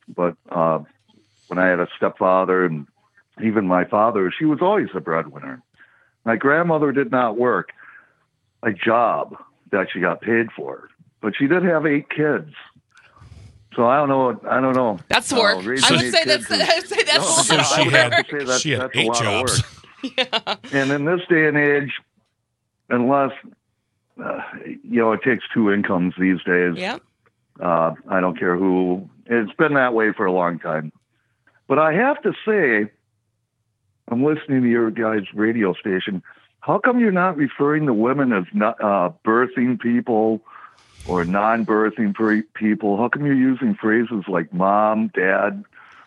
Speaker 9: but uh, when I had a stepfather and even my father, she was always a breadwinner. My grandmother did not work a job that she got paid for, but she did have eight kids. So I don't know. I don't know.
Speaker 17: That's
Speaker 9: uh,
Speaker 17: work.
Speaker 9: raising
Speaker 17: I would
Speaker 9: eight
Speaker 17: say
Speaker 9: kids
Speaker 17: that's.
Speaker 9: is-
Speaker 17: I would say that's
Speaker 9: No,
Speaker 17: a lot
Speaker 18: So
Speaker 17: of
Speaker 18: she
Speaker 17: work.
Speaker 18: had,
Speaker 9: I have to say that's,
Speaker 18: she had
Speaker 9: that's a
Speaker 18: eight
Speaker 9: lot of
Speaker 18: jobs.
Speaker 9: work. And in this day and age, unless uh, you know, it takes two incomes these days.
Speaker 17: Yeah.
Speaker 9: Uh, I don't care who. It's been that way for a long time. But I have to say, I'm listening to your guys' radio station. How come you're not referring to women as not, uh, birthing people or non-birthing pre- people? How come you're using phrases like mom, dad,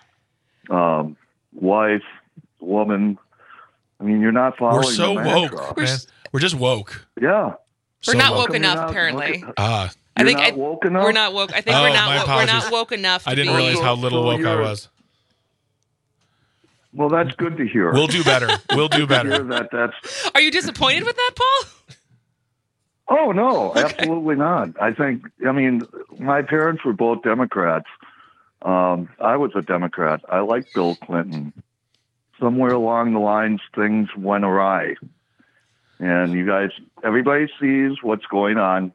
Speaker 9: um, wife, woman? I mean, you're not following
Speaker 18: We're so
Speaker 9: the
Speaker 18: woke,
Speaker 9: mantra.
Speaker 18: man. We're just woke.
Speaker 9: Yeah.
Speaker 17: We're
Speaker 18: So
Speaker 17: not
Speaker 18: woke.
Speaker 17: woke
Speaker 9: How come
Speaker 17: enough,
Speaker 9: you're not-
Speaker 17: apparently.
Speaker 18: Ah,
Speaker 17: I
Speaker 9: You're
Speaker 17: think
Speaker 9: not
Speaker 17: I,
Speaker 9: woke enough?
Speaker 17: we're not woke. I think
Speaker 18: Oh,
Speaker 17: we're not.
Speaker 18: my
Speaker 17: Wo- we're not
Speaker 18: apologies.
Speaker 17: woke enough. To
Speaker 18: I didn't
Speaker 17: be,
Speaker 18: realize how little
Speaker 9: So
Speaker 18: woke I
Speaker 9: you're-
Speaker 18: was.
Speaker 9: Well, that's good to hear.
Speaker 18: We'll do better. We'll do
Speaker 9: Hear
Speaker 18: better.
Speaker 9: that that's
Speaker 17: Are you disappointed with that, Paul?
Speaker 9: Oh, no, absolutely not. I think, I mean, my parents were both Democrats. Um, I was a Democrat. I liked Bill Clinton. Somewhere along the lines, things went awry. And you guys, everybody sees what's going on.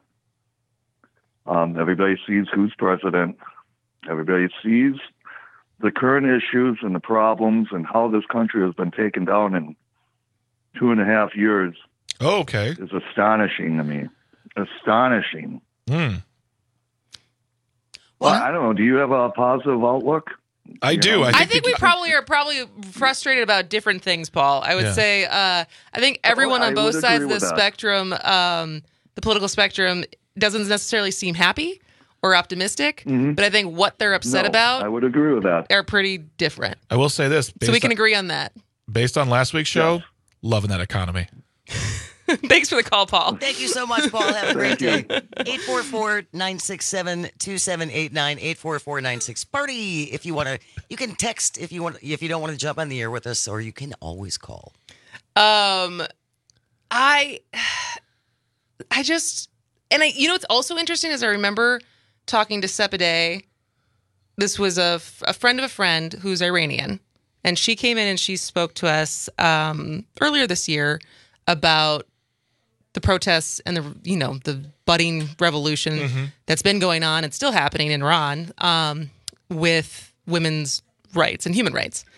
Speaker 9: Um, everybody sees who's president. Everybody sees the current issues and the problems and how this country has been taken down in two and a half years.
Speaker 18: Oh, okay.
Speaker 9: Is astonishing to me. Astonishing.
Speaker 18: Hmm.
Speaker 9: Well, I don't know. Do you have a positive outlook?
Speaker 18: I
Speaker 9: You
Speaker 18: do.
Speaker 9: know?
Speaker 18: I
Speaker 17: I
Speaker 18: think,
Speaker 17: think
Speaker 18: the-
Speaker 17: we probably are probably frustrated about different things, Paul. I would
Speaker 18: Yeah.
Speaker 17: say uh, I think everyone
Speaker 9: Oh, I
Speaker 17: on both
Speaker 9: would
Speaker 17: sides of
Speaker 9: agree
Speaker 17: the
Speaker 9: with that.
Speaker 17: spectrum, um, the political spectrum, doesn't necessarily seem happy or optimistic. But I think what they're upset
Speaker 9: No,
Speaker 17: about
Speaker 9: I would agree with that.
Speaker 17: are pretty different.
Speaker 18: I will say this.
Speaker 17: So we
Speaker 18: based
Speaker 17: can
Speaker 18: on-
Speaker 17: agree on that.
Speaker 18: Based on last week's show, loving that economy.
Speaker 17: Thanks for the call, Paul.
Speaker 14: Thank you so much, Paul. Have a great day.
Speaker 9: Thank
Speaker 14: eight four four, nine six seven, two seven eight nine, eight four four nine six party. If you want to, you can text if you want. If you don't want to jump on the air with us, or you can always call.
Speaker 17: Um, I, I just, and I, you know, what's also interesting is I remember talking to Sepide. This was a, f- a friend of a friend who's Iranian, and she came in and she spoke to us um, earlier this year about the protests and the, you know, the budding revolution
Speaker 18: Mm-hmm.
Speaker 17: that's been going on and still happening in Iran um, with women's rights and human rights.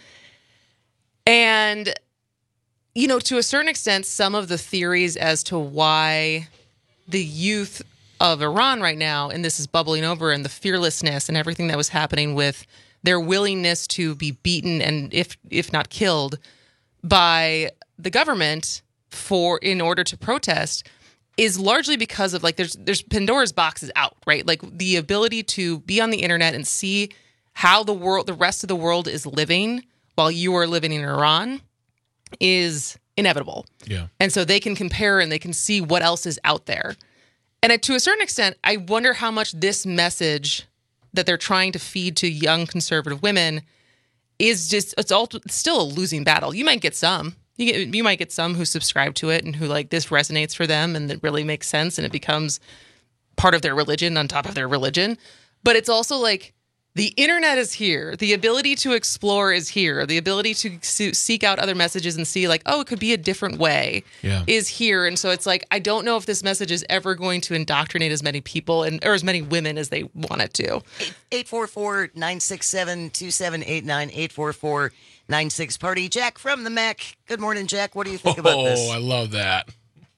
Speaker 17: And you know, to a certain extent, some of the theories as to why the youth of Iran right now, and this is bubbling over, and the fearlessness and everything that was happening with their willingness to be beaten and if if not killed by the government for in order to protest, is largely because of like there's there's Pandora's box is out, right? Like the ability to be on the internet and see how the world, the rest of the world is living while you are living in Iran is inevitable.
Speaker 18: Yeah.
Speaker 17: And so they can compare and they can see what else is out there. And it, to a certain extent, I wonder how much this message that they're trying to feed to young conservative women is just, it's all it's still a losing battle. You might get some. You get, you might get some who subscribe to it and who like this resonates for them and it really makes sense and it becomes part of their religion on top of their religion. But it's also like the internet is here. The ability to explore is here. The ability to se- seek out other messages and see like, oh, it could be a different way
Speaker 18: Yeah.
Speaker 17: is here. And so it's like, I don't know if this message is ever going to indoctrinate as many people and or as many women as they want it to.
Speaker 14: eight four four, nine six seven, two seven eight nine, eight four four nine six party. Jack from the Mac. Good morning, Jack. What do you think about
Speaker 18: Oh,
Speaker 14: this?
Speaker 18: I love that.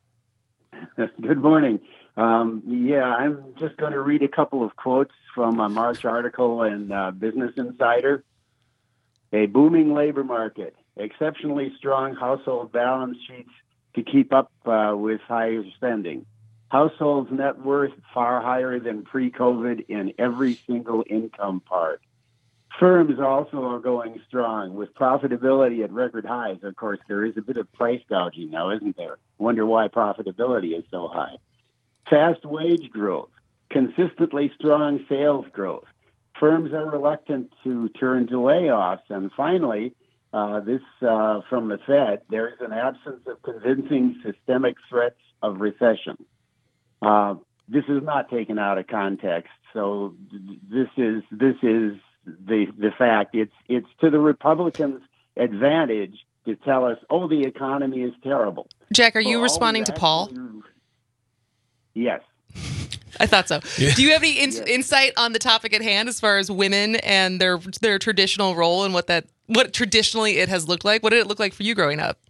Speaker 10: Good morning. Um, yeah, I'm just going to read a couple of quotes from a March article in uh, Business Insider. A booming labor market, exceptionally strong household balance sheets to keep up uh, with higher spending. Households' net worth far higher than pre-COVID in every single income part. Firms also are going strong with profitability at record highs. Of course, there is a bit of price gouging now, isn't there? Wonder why profitability is so high. Fast wage growth, consistently strong sales growth. Firms are reluctant to turn to layoffs. And finally, uh, this uh, from the Fed, there is an absence of convincing systemic threats of recession. Uh, this is not taken out of context. So th- this is this is the the fact. It's it's to the Republicans' advantage to tell us, oh, the economy is terrible.
Speaker 17: Jack, are
Speaker 10: For
Speaker 17: you
Speaker 10: all
Speaker 17: responding
Speaker 10: of
Speaker 17: to
Speaker 10: that,
Speaker 17: Paul?
Speaker 10: Yes.
Speaker 17: I thought so.
Speaker 10: Yeah.
Speaker 17: Do you have any in- insight on the topic at hand as far as women and their their traditional role and what that what traditionally it has looked like? What did it look like for you growing up?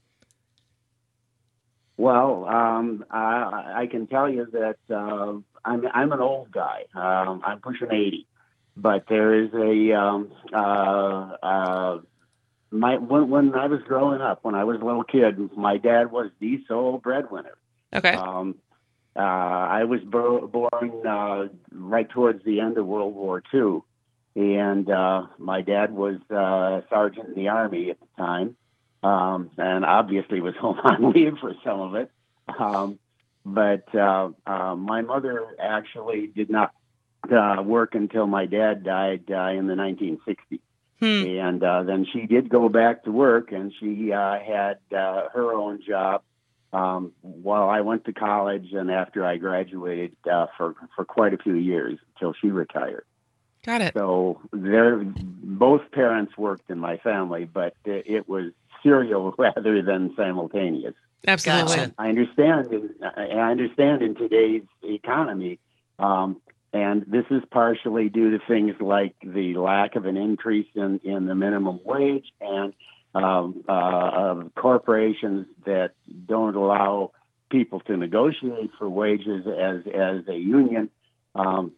Speaker 10: Well, um, I, I can tell you that uh, I'm I'm an old guy. Um, I'm pushing eighty, but there is a um, uh, uh, my when, when I was growing up, when I was a little kid, my dad was the sole breadwinner.
Speaker 17: Okay.
Speaker 10: Um, uh, I was bo- born uh, right towards the end of World War Two, and uh, my dad was uh, a sergeant in the Army at the time. Um, and obviously was home on leave for some of it. Um, but uh, uh, my mother actually did not uh, work until my dad died uh, in the nineteen sixties. Hmm. And uh, then she did go back to work, and she uh, had uh, her own job um, while I went to college and after I graduated uh, for, for quite a few years until she retired.
Speaker 17: Got it.
Speaker 10: So there, both parents worked in my family, but it was serial rather than simultaneous.
Speaker 17: Absolutely.
Speaker 10: Um, I understand. In, I understand in today's economy, um, and this is partially due to things like the lack of an increase in, in the minimum wage and um, uh, of corporations that don't allow people to negotiate for wages as as a union. Um,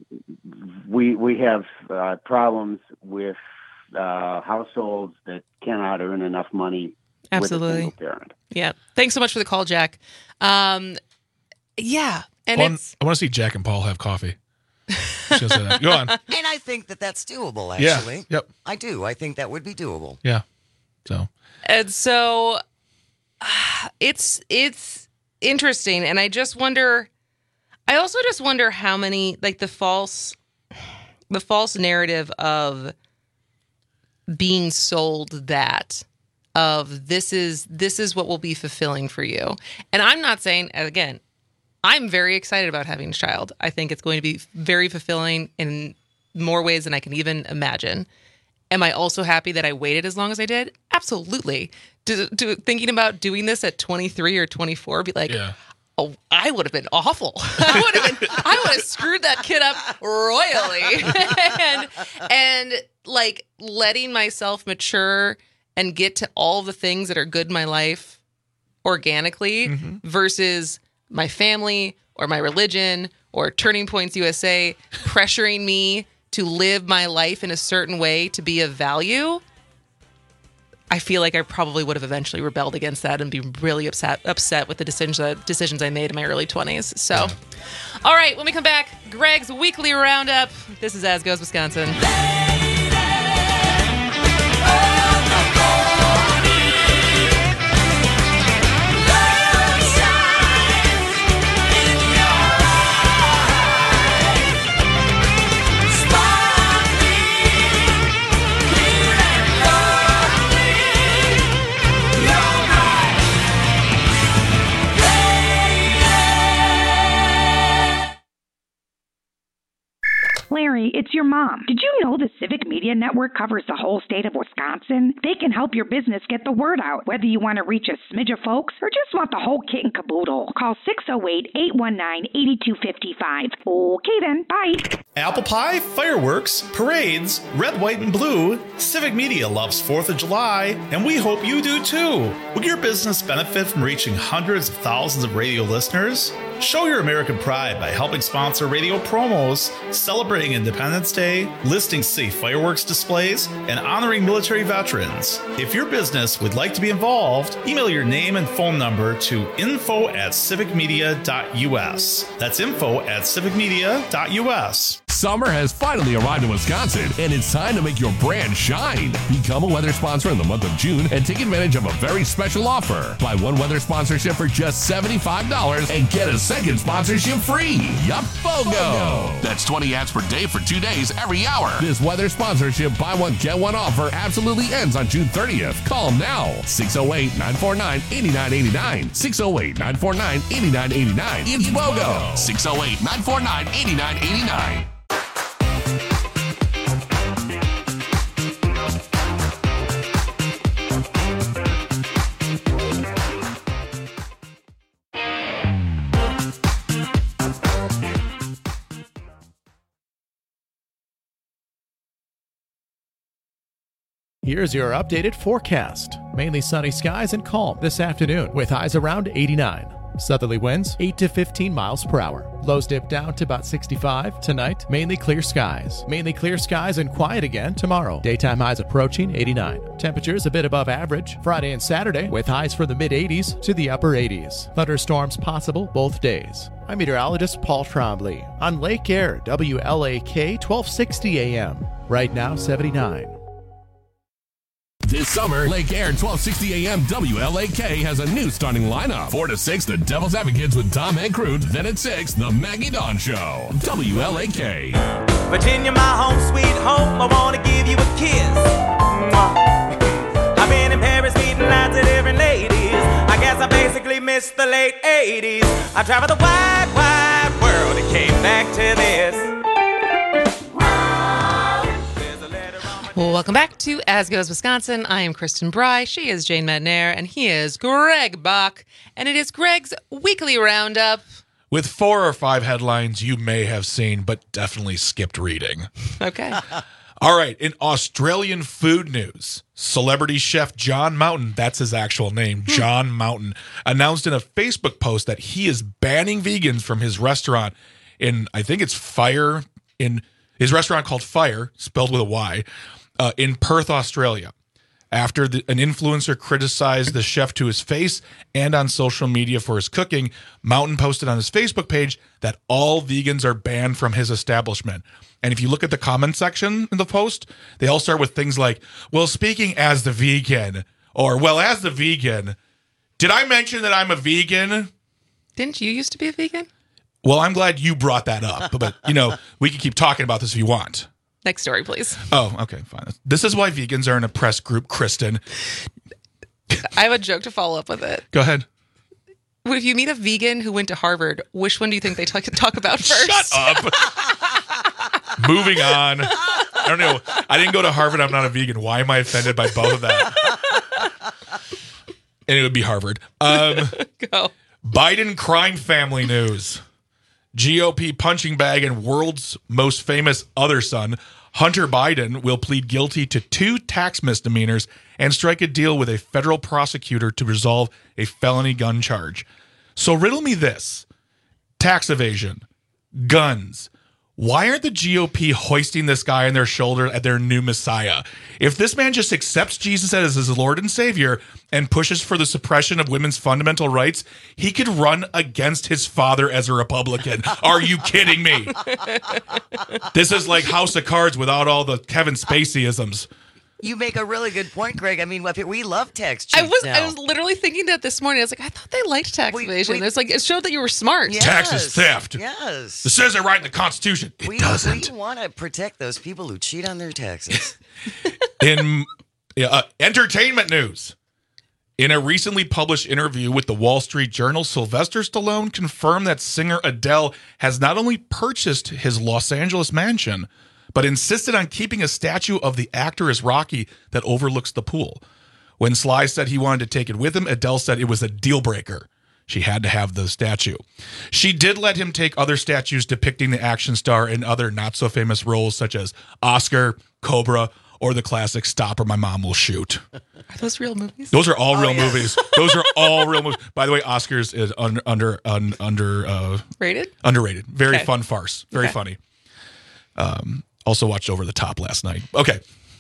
Speaker 10: we we have uh, problems with uh, households that cannot earn enough money.
Speaker 17: Absolutely.
Speaker 10: With a single parent.
Speaker 17: Yeah. Thanks so much for the call, Jack. Um, yeah, and
Speaker 18: Well,
Speaker 17: it's
Speaker 18: I want to see Jack and Paul have coffee. She'll say that. Go on.
Speaker 14: And I think that that's doable,
Speaker 18: Yeah,
Speaker 14: actually.
Speaker 18: yep.
Speaker 14: I do. I think that would be doable.
Speaker 18: Yeah. So
Speaker 17: and so uh, it's it's interesting, and I just wonder. I also just wonder how many, like the false, the false narrative of being sold that of this is this is what will be fulfilling for you. And I'm not saying, again, I'm very excited about having a child. I think it's going to be very fulfilling in more ways than I can even imagine. Am I also happy that I waited as long as I did? Absolutely. Do, do, thinking about doing this at twenty-three or twenty-four, be like,
Speaker 18: yeah.
Speaker 17: oh, I would have been awful. I would have been, I would have screwed that kid up royally. and, and like letting myself mature and get to all the things that are good in my life organically mm-hmm. versus my family or my religion or Turning Points U S A pressuring me to live my life in a certain way to be of value. I feel like I probably would have eventually rebelled against that and be really upset upset with the decisions decisions I made in my early twenties. So, yeah. All right, when we come back, Greg's weekly roundup. This is As Goes Wisconsin.
Speaker 11: Larry, it's your mom. Did you know the Civic Media Network covers the whole state of Wisconsin? They can help your business get the word out, whether you want to reach a smidge of folks or just want the whole kit and caboodle. Call six oh eight, eight one nine, eight two five five. Okay then, bye.
Speaker 13: Apple pie, fireworks, parades, red, white, and blue. Civic Media loves fourth of July, and we hope you do too. Will your business benefit from reaching hundreds of thousands of radio listeners? Show your American pride by helping sponsor radio promos, celebrating Independence Day, listing safe fireworks displays, and honoring military veterans. If your business would like to be involved, email your name and phone number to info at civic media dot u s. That's info at civic media dot u s.
Speaker 20: Summer has finally arrived in Wisconsin, and it's time to make your brand shine. Become a weather sponsor in the month of June and take advantage of a very special offer. Buy one weather sponsorship for just seventy-five dollars and get a second sponsorship free. Yup, BOGO. That's twenty ads per day for two days every hour. This weather sponsorship buy one, get one offer absolutely ends on June thirtieth. Call them now. six oh eight, nine four nine, eight nine eight nine. six oh eight, nine four nine, eight nine eight nine. It's BOGO. six oh eight, nine four nine, eight nine eight nine.
Speaker 23: Here's your updated forecast. Mainly sunny skies and calm this afternoon with highs around eighty-nine. Southerly winds eight to fifteen miles per hour. Lows dip down to about sixty-five. Tonight, mainly clear skies. Mainly clear skies and quiet again tomorrow. Daytime highs approaching eighty-nine. Temperatures a bit above average Friday and Saturday with highs from the mid eighties to the upper eighties. Thunderstorms possible both days. I'm meteorologist Paul Trombley on Lake Air, W L A K twelve sixty A M. Right now, seventy-nine.
Speaker 20: This summer, Lake Air twelve sixty A M W L A K has a new starting lineup. four to six, the Devil's Advocates with Tom Hankrute. Then at six, the Maggie Dawn Show. W L A K.
Speaker 7: Virginia, my home, sweet home, I want to give you a kiss. Mwah. I've been in Paris meeting lots of different ladies. I guess I basically missed the late eighties. I traveled the wide, wide world and came back to this.
Speaker 17: Welcome back to As Goes Wisconsin. I am Kristen Bry. She is Jane Mednair, and he is Greg Bach. And it is Greg's weekly roundup.
Speaker 18: With four or five headlines you may have seen, but definitely skipped reading.
Speaker 17: Okay.
Speaker 18: All right. In Australian food news, celebrity chef John Mountain, that's his actual name, John Mountain, announced in a Facebook post that he is banning vegans from his restaurant in, I think it's Fire, in his restaurant called Fire, spelled with a Y, uh, in Perth, Australia. After the, an influencer criticized the chef to his face and on social media for his cooking, Mountain posted on his Facebook page that all vegans are banned from his establishment. And if you look at the comment section in the post, they all start with things like, well, speaking as the vegan, or, well, as the vegan, did I mention that I'm a vegan?
Speaker 17: Didn't you used to be a vegan?
Speaker 18: Well, I'm glad you brought that up, but, you know, we can keep talking about this if you want.
Speaker 17: Next story, please.
Speaker 18: Oh, okay, fine. This is why vegans are an oppressed group, Kristen.
Speaker 17: I have a joke to follow up with it.
Speaker 18: Go ahead.
Speaker 17: If you meet a vegan who went to Harvard, which one do you think they talk, talk about first?
Speaker 18: Shut up. Moving on. I don't know. I didn't go to Harvard. I'm not a vegan. Why am I offended by both of that? And it would be Harvard. Um,
Speaker 17: Go.
Speaker 18: Biden crime family news. G O P punching bag and world's most famous other son, Hunter Biden, will plead guilty to two tax misdemeanors and strike a deal with a federal prosecutor to resolve a felony gun charge. So riddle me this. Tax evasion, guns. Why aren't the G O P hoisting this guy on their shoulder at their new messiah? If this man just accepts Jesus as his Lord and Savior and pushes for the suppression of women's fundamental rights, he could run against his father as a Republican. Are you kidding me? This is like House of Cards without all the Kevin Spacey-isms.
Speaker 14: You make a really good point, Greg. I mean, we love tax cheats
Speaker 17: I was
Speaker 14: now.
Speaker 17: I was literally thinking that this morning. I was like, I thought they liked tax
Speaker 14: We-
Speaker 17: evasion.
Speaker 14: we-
Speaker 17: It's like it showed that you were smart.
Speaker 14: Yes.
Speaker 18: Tax is theft.
Speaker 14: Yes.
Speaker 18: It says it right in the Constitution. It
Speaker 14: we,
Speaker 18: doesn't.
Speaker 14: We want to protect those people who cheat on their taxes.
Speaker 18: In uh, entertainment news, in a recently published interview with the Wall Street Journal, Sylvester Stallone confirmed that singer Adele has not only purchased his Los Angeles mansion, but insisted on keeping a statue of the actor as Rocky that overlooks the pool. When Sly said he wanted to take it with him, Adele said it was a deal breaker. She had to have the statue. She did let him take other statues depicting the action star in other not-so-famous roles such as Oscar, Cobra, or the classic Stop or My Mom Will Shoot.
Speaker 17: Are those real movies?
Speaker 18: Those are all
Speaker 17: Oh,
Speaker 18: real
Speaker 17: yeah.
Speaker 18: movies. Those are all real movies. By the way, Oscars is un, under un, under uh,
Speaker 17: Rated?
Speaker 18: underrated. Very
Speaker 17: Okay.
Speaker 18: fun farce. Very
Speaker 17: Okay.
Speaker 18: funny. Um, also watched Over the Top last night. Okay.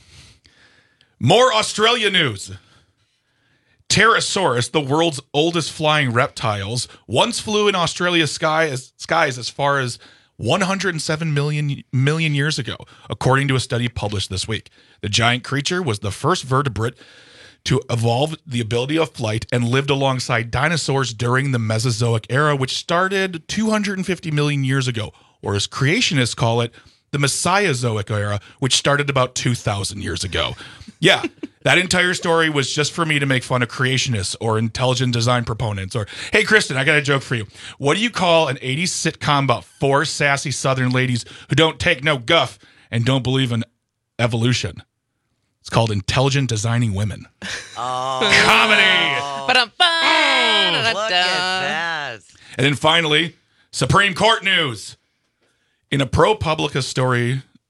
Speaker 18: More Australia news. Pterosaurus, the world's oldest flying reptiles, once flew in Australia's sky as, skies as far as one hundred seven million, million years ago, according to a study published this week. The giant creature was the first vertebrate to evolve the ability of flight and lived alongside dinosaurs during the Mesozoic era, which started two hundred fifty million years ago, or as creationists call it, the Messiazoic era, which started about two thousand years ago. Yeah, that entire story was just for me to make fun of creationists or intelligent design proponents. Or, hey, Kristen, I got a joke for you. What do you call an eighties sitcom about four sassy Southern ladies who don't take no guff and don't believe in evolution? It's called Intelligent Designing Women.
Speaker 14: Oh.
Speaker 18: Comedy!
Speaker 17: Ba-dum-bum.
Speaker 14: Look at that.
Speaker 18: And then finally, Supreme Court news. In a ProPublica story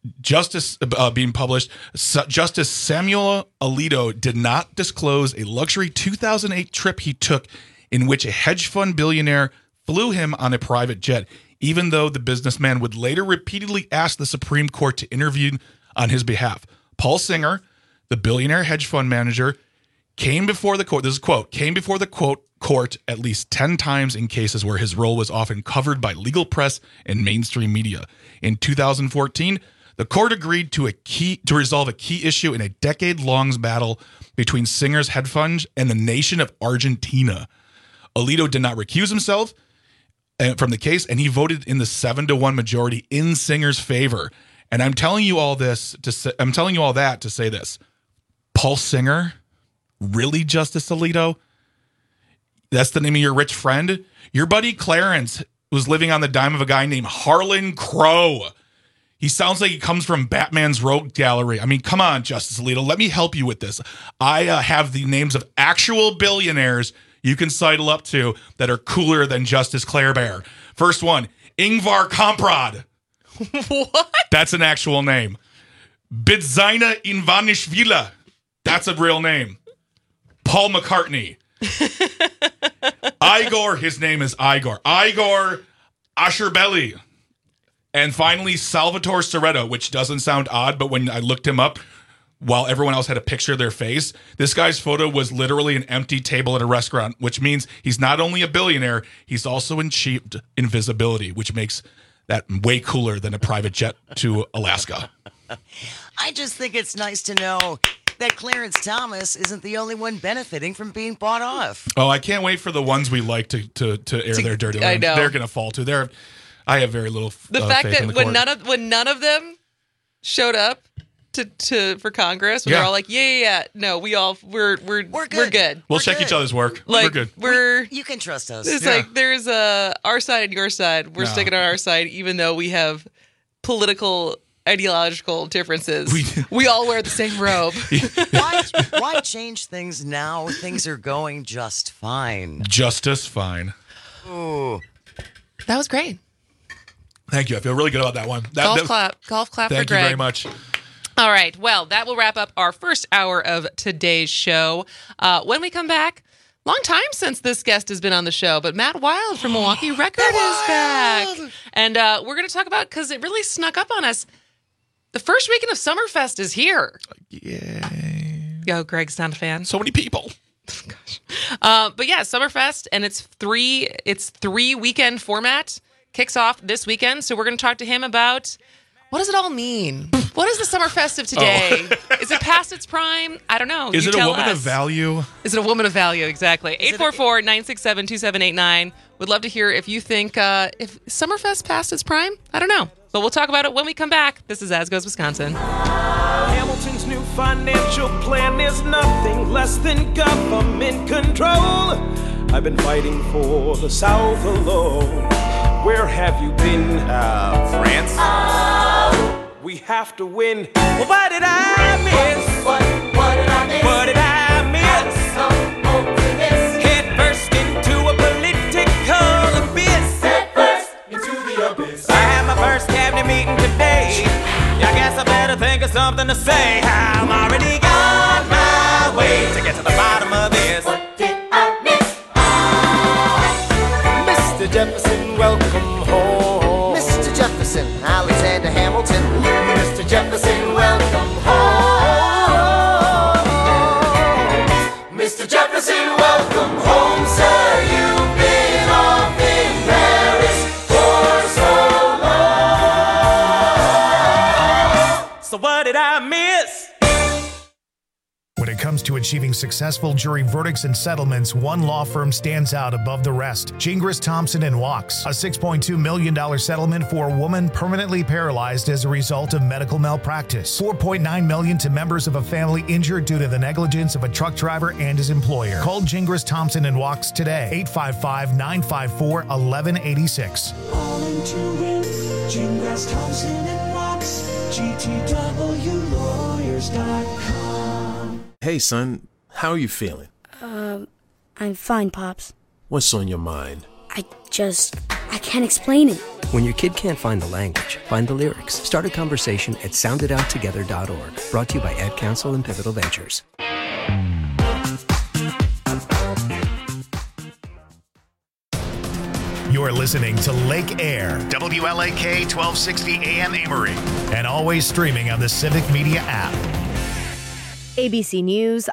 Speaker 18: Justice uh, being published, Su- Justice Samuel Alito did not disclose a luxury two thousand eight trip he took in which a hedge fund billionaire flew him on a private jet, even though the businessman would later repeatedly ask the Supreme Court to intervene on his behalf. Paul Singer, the billionaire hedge fund manager, came before the court, this is a quote, came before the quote court at least ten times in cases where his role was often covered by legal press and mainstream media. In two thousand fourteen, the court agreed to a key to resolve a key issue in a decade-long battle between Singer's hedge fund and the nation of Argentina. Alito did not recuse himself from the case, and he voted in the seven to one majority in Singer's favor. And I'm telling you all this to say, I'm telling you all that to say this. Paul Singer, really, Justice Alito? That's the name of your rich friend? Your buddy Clarence was living on the dime of a guy named Harlan Crow. He sounds like he comes from Batman's Rogue Gallery. I mean, come on, Justice Alito. Let me help you with this. I uh, have the names of actual billionaires you can sidle up to that are cooler than Justice Claire Bear. First one, Ingvar Kamprad.
Speaker 17: What?
Speaker 18: That's an actual name. Bidzina Ivanishvili. That's a real name. Paul McCartney. Igor, his name is Igor. Igor Asherbelli. And finally, Salvatore Soretto, which doesn't sound odd, but when I looked him up, while everyone else had a picture of their face, this guy's photo was literally an empty table at a restaurant, which means he's not only a billionaire, he's also achieved invisibility, which makes that way cooler than a private jet to Alaska.
Speaker 14: I just think it's nice to know that Clarence Thomas isn't the only one benefiting from being bought off.
Speaker 18: Oh, I can't wait for the ones we like to to, to air
Speaker 17: To-
Speaker 18: their dirty
Speaker 17: I
Speaker 18: laundry.
Speaker 17: know.
Speaker 18: They're going to fall to. They're, I have very little
Speaker 17: The
Speaker 18: uh,
Speaker 17: fact
Speaker 18: faith in
Speaker 17: that
Speaker 18: the
Speaker 17: when
Speaker 18: court.
Speaker 17: none of when none of them showed up to, to for Congress, when
Speaker 18: Yeah.
Speaker 17: they're all like, yeah, yeah, yeah, no, we all we're we're we're good. We're good.
Speaker 18: We'll check each other's work.
Speaker 17: Like
Speaker 18: We're good.
Speaker 17: we're
Speaker 14: You can trust us.
Speaker 17: It's
Speaker 18: Yeah.
Speaker 17: like there's a our side and your side. We're
Speaker 18: No.
Speaker 17: sticking on our side, even though we have political ideological differences. We, we all wear the same robe.
Speaker 14: why, why change things now? Things are going just fine.
Speaker 18: Justice fine.
Speaker 14: Ooh.
Speaker 17: That was great.
Speaker 18: Thank you. I feel really good about that one. That,
Speaker 17: Golf
Speaker 18: that-
Speaker 17: clap. Golf clap
Speaker 18: Thank
Speaker 17: for Greg.
Speaker 18: you very much.
Speaker 17: All right. Well, that will wrap up our first hour of today's show. Uh, when we come back, long time since this guest has been on the show, but Matt Wild from Milwaukee Record is back. And uh, we're going to talk about, because it really snuck up on us, the first weekend of Summerfest is here.
Speaker 18: Yay.
Speaker 17: Yo, Greg's not a fan.
Speaker 18: So many people.
Speaker 17: Uh, but yeah, Summerfest, and it's three. It's three weekend format. Kicks off this weekend, so we're going to talk to him about what does it all mean. What is the Summerfest of today?
Speaker 18: Oh.
Speaker 17: Is it past its prime? I don't know.
Speaker 18: Is
Speaker 17: You
Speaker 18: it a
Speaker 17: tell
Speaker 18: woman
Speaker 17: us.
Speaker 18: of value?
Speaker 17: Is it a woman of value? Exactly. eight four four, nine six seven, two seven eight nine. Would love to hear if you think uh, if Summerfest passed its prime. I don't know, but we'll talk about it when we come back. This is As Goes Wisconsin.
Speaker 12: Hamilton's new financial plan is nothing less than government control. I've been fighting for the South alone. Where have you been? Uh, France. Oh. We have to win. Well, what did I miss? What, what did I miss? What did I miss? Head first into a political abyss. Head first into the abyss. I had my first cabinet meeting today. I guess I better think of something to say. I'm already on my way to get to the bottom of this. What did I miss? Oh. Mister Jefferson, welcome home.
Speaker 15: Mister Jefferson, Alexander Hamilton.
Speaker 12: Mister Jefferson, welcome home.
Speaker 15: Mister Jefferson, welcome home, sir. You've been off in Paris for so long.
Speaker 12: So what did I miss?
Speaker 3: When it comes to achieving successful jury verdicts and settlements, one law firm stands out above the rest. Gingras, Thompson and Wachs. A six point two million dollars settlement for a woman permanently paralyzed as a result of medical malpractice. four point nine million dollars to members of a family injured due to the negligence of a truck driver and his employer. Call Gingras, Thompson and Wachs today. eight five five, nine five four, one one eight six.
Speaker 12: Calling to win, Gingras, Thompson and Wachs, G T W lawyers dot com.
Speaker 16: Hey, son, how are you feeling?
Speaker 19: Um, I'm fine, Pops.
Speaker 16: What's on your mind?
Speaker 19: I just, I can't explain it. When your kid can't find the language, find the lyrics. Start a conversation at sound it out together dot org. Brought to you by Ad Council and Pivotal Ventures.
Speaker 3: You're listening to Lake Air, W L A K twelve sixty A M Amory, and always streaming on the Civic Media app.
Speaker 21: A B C News,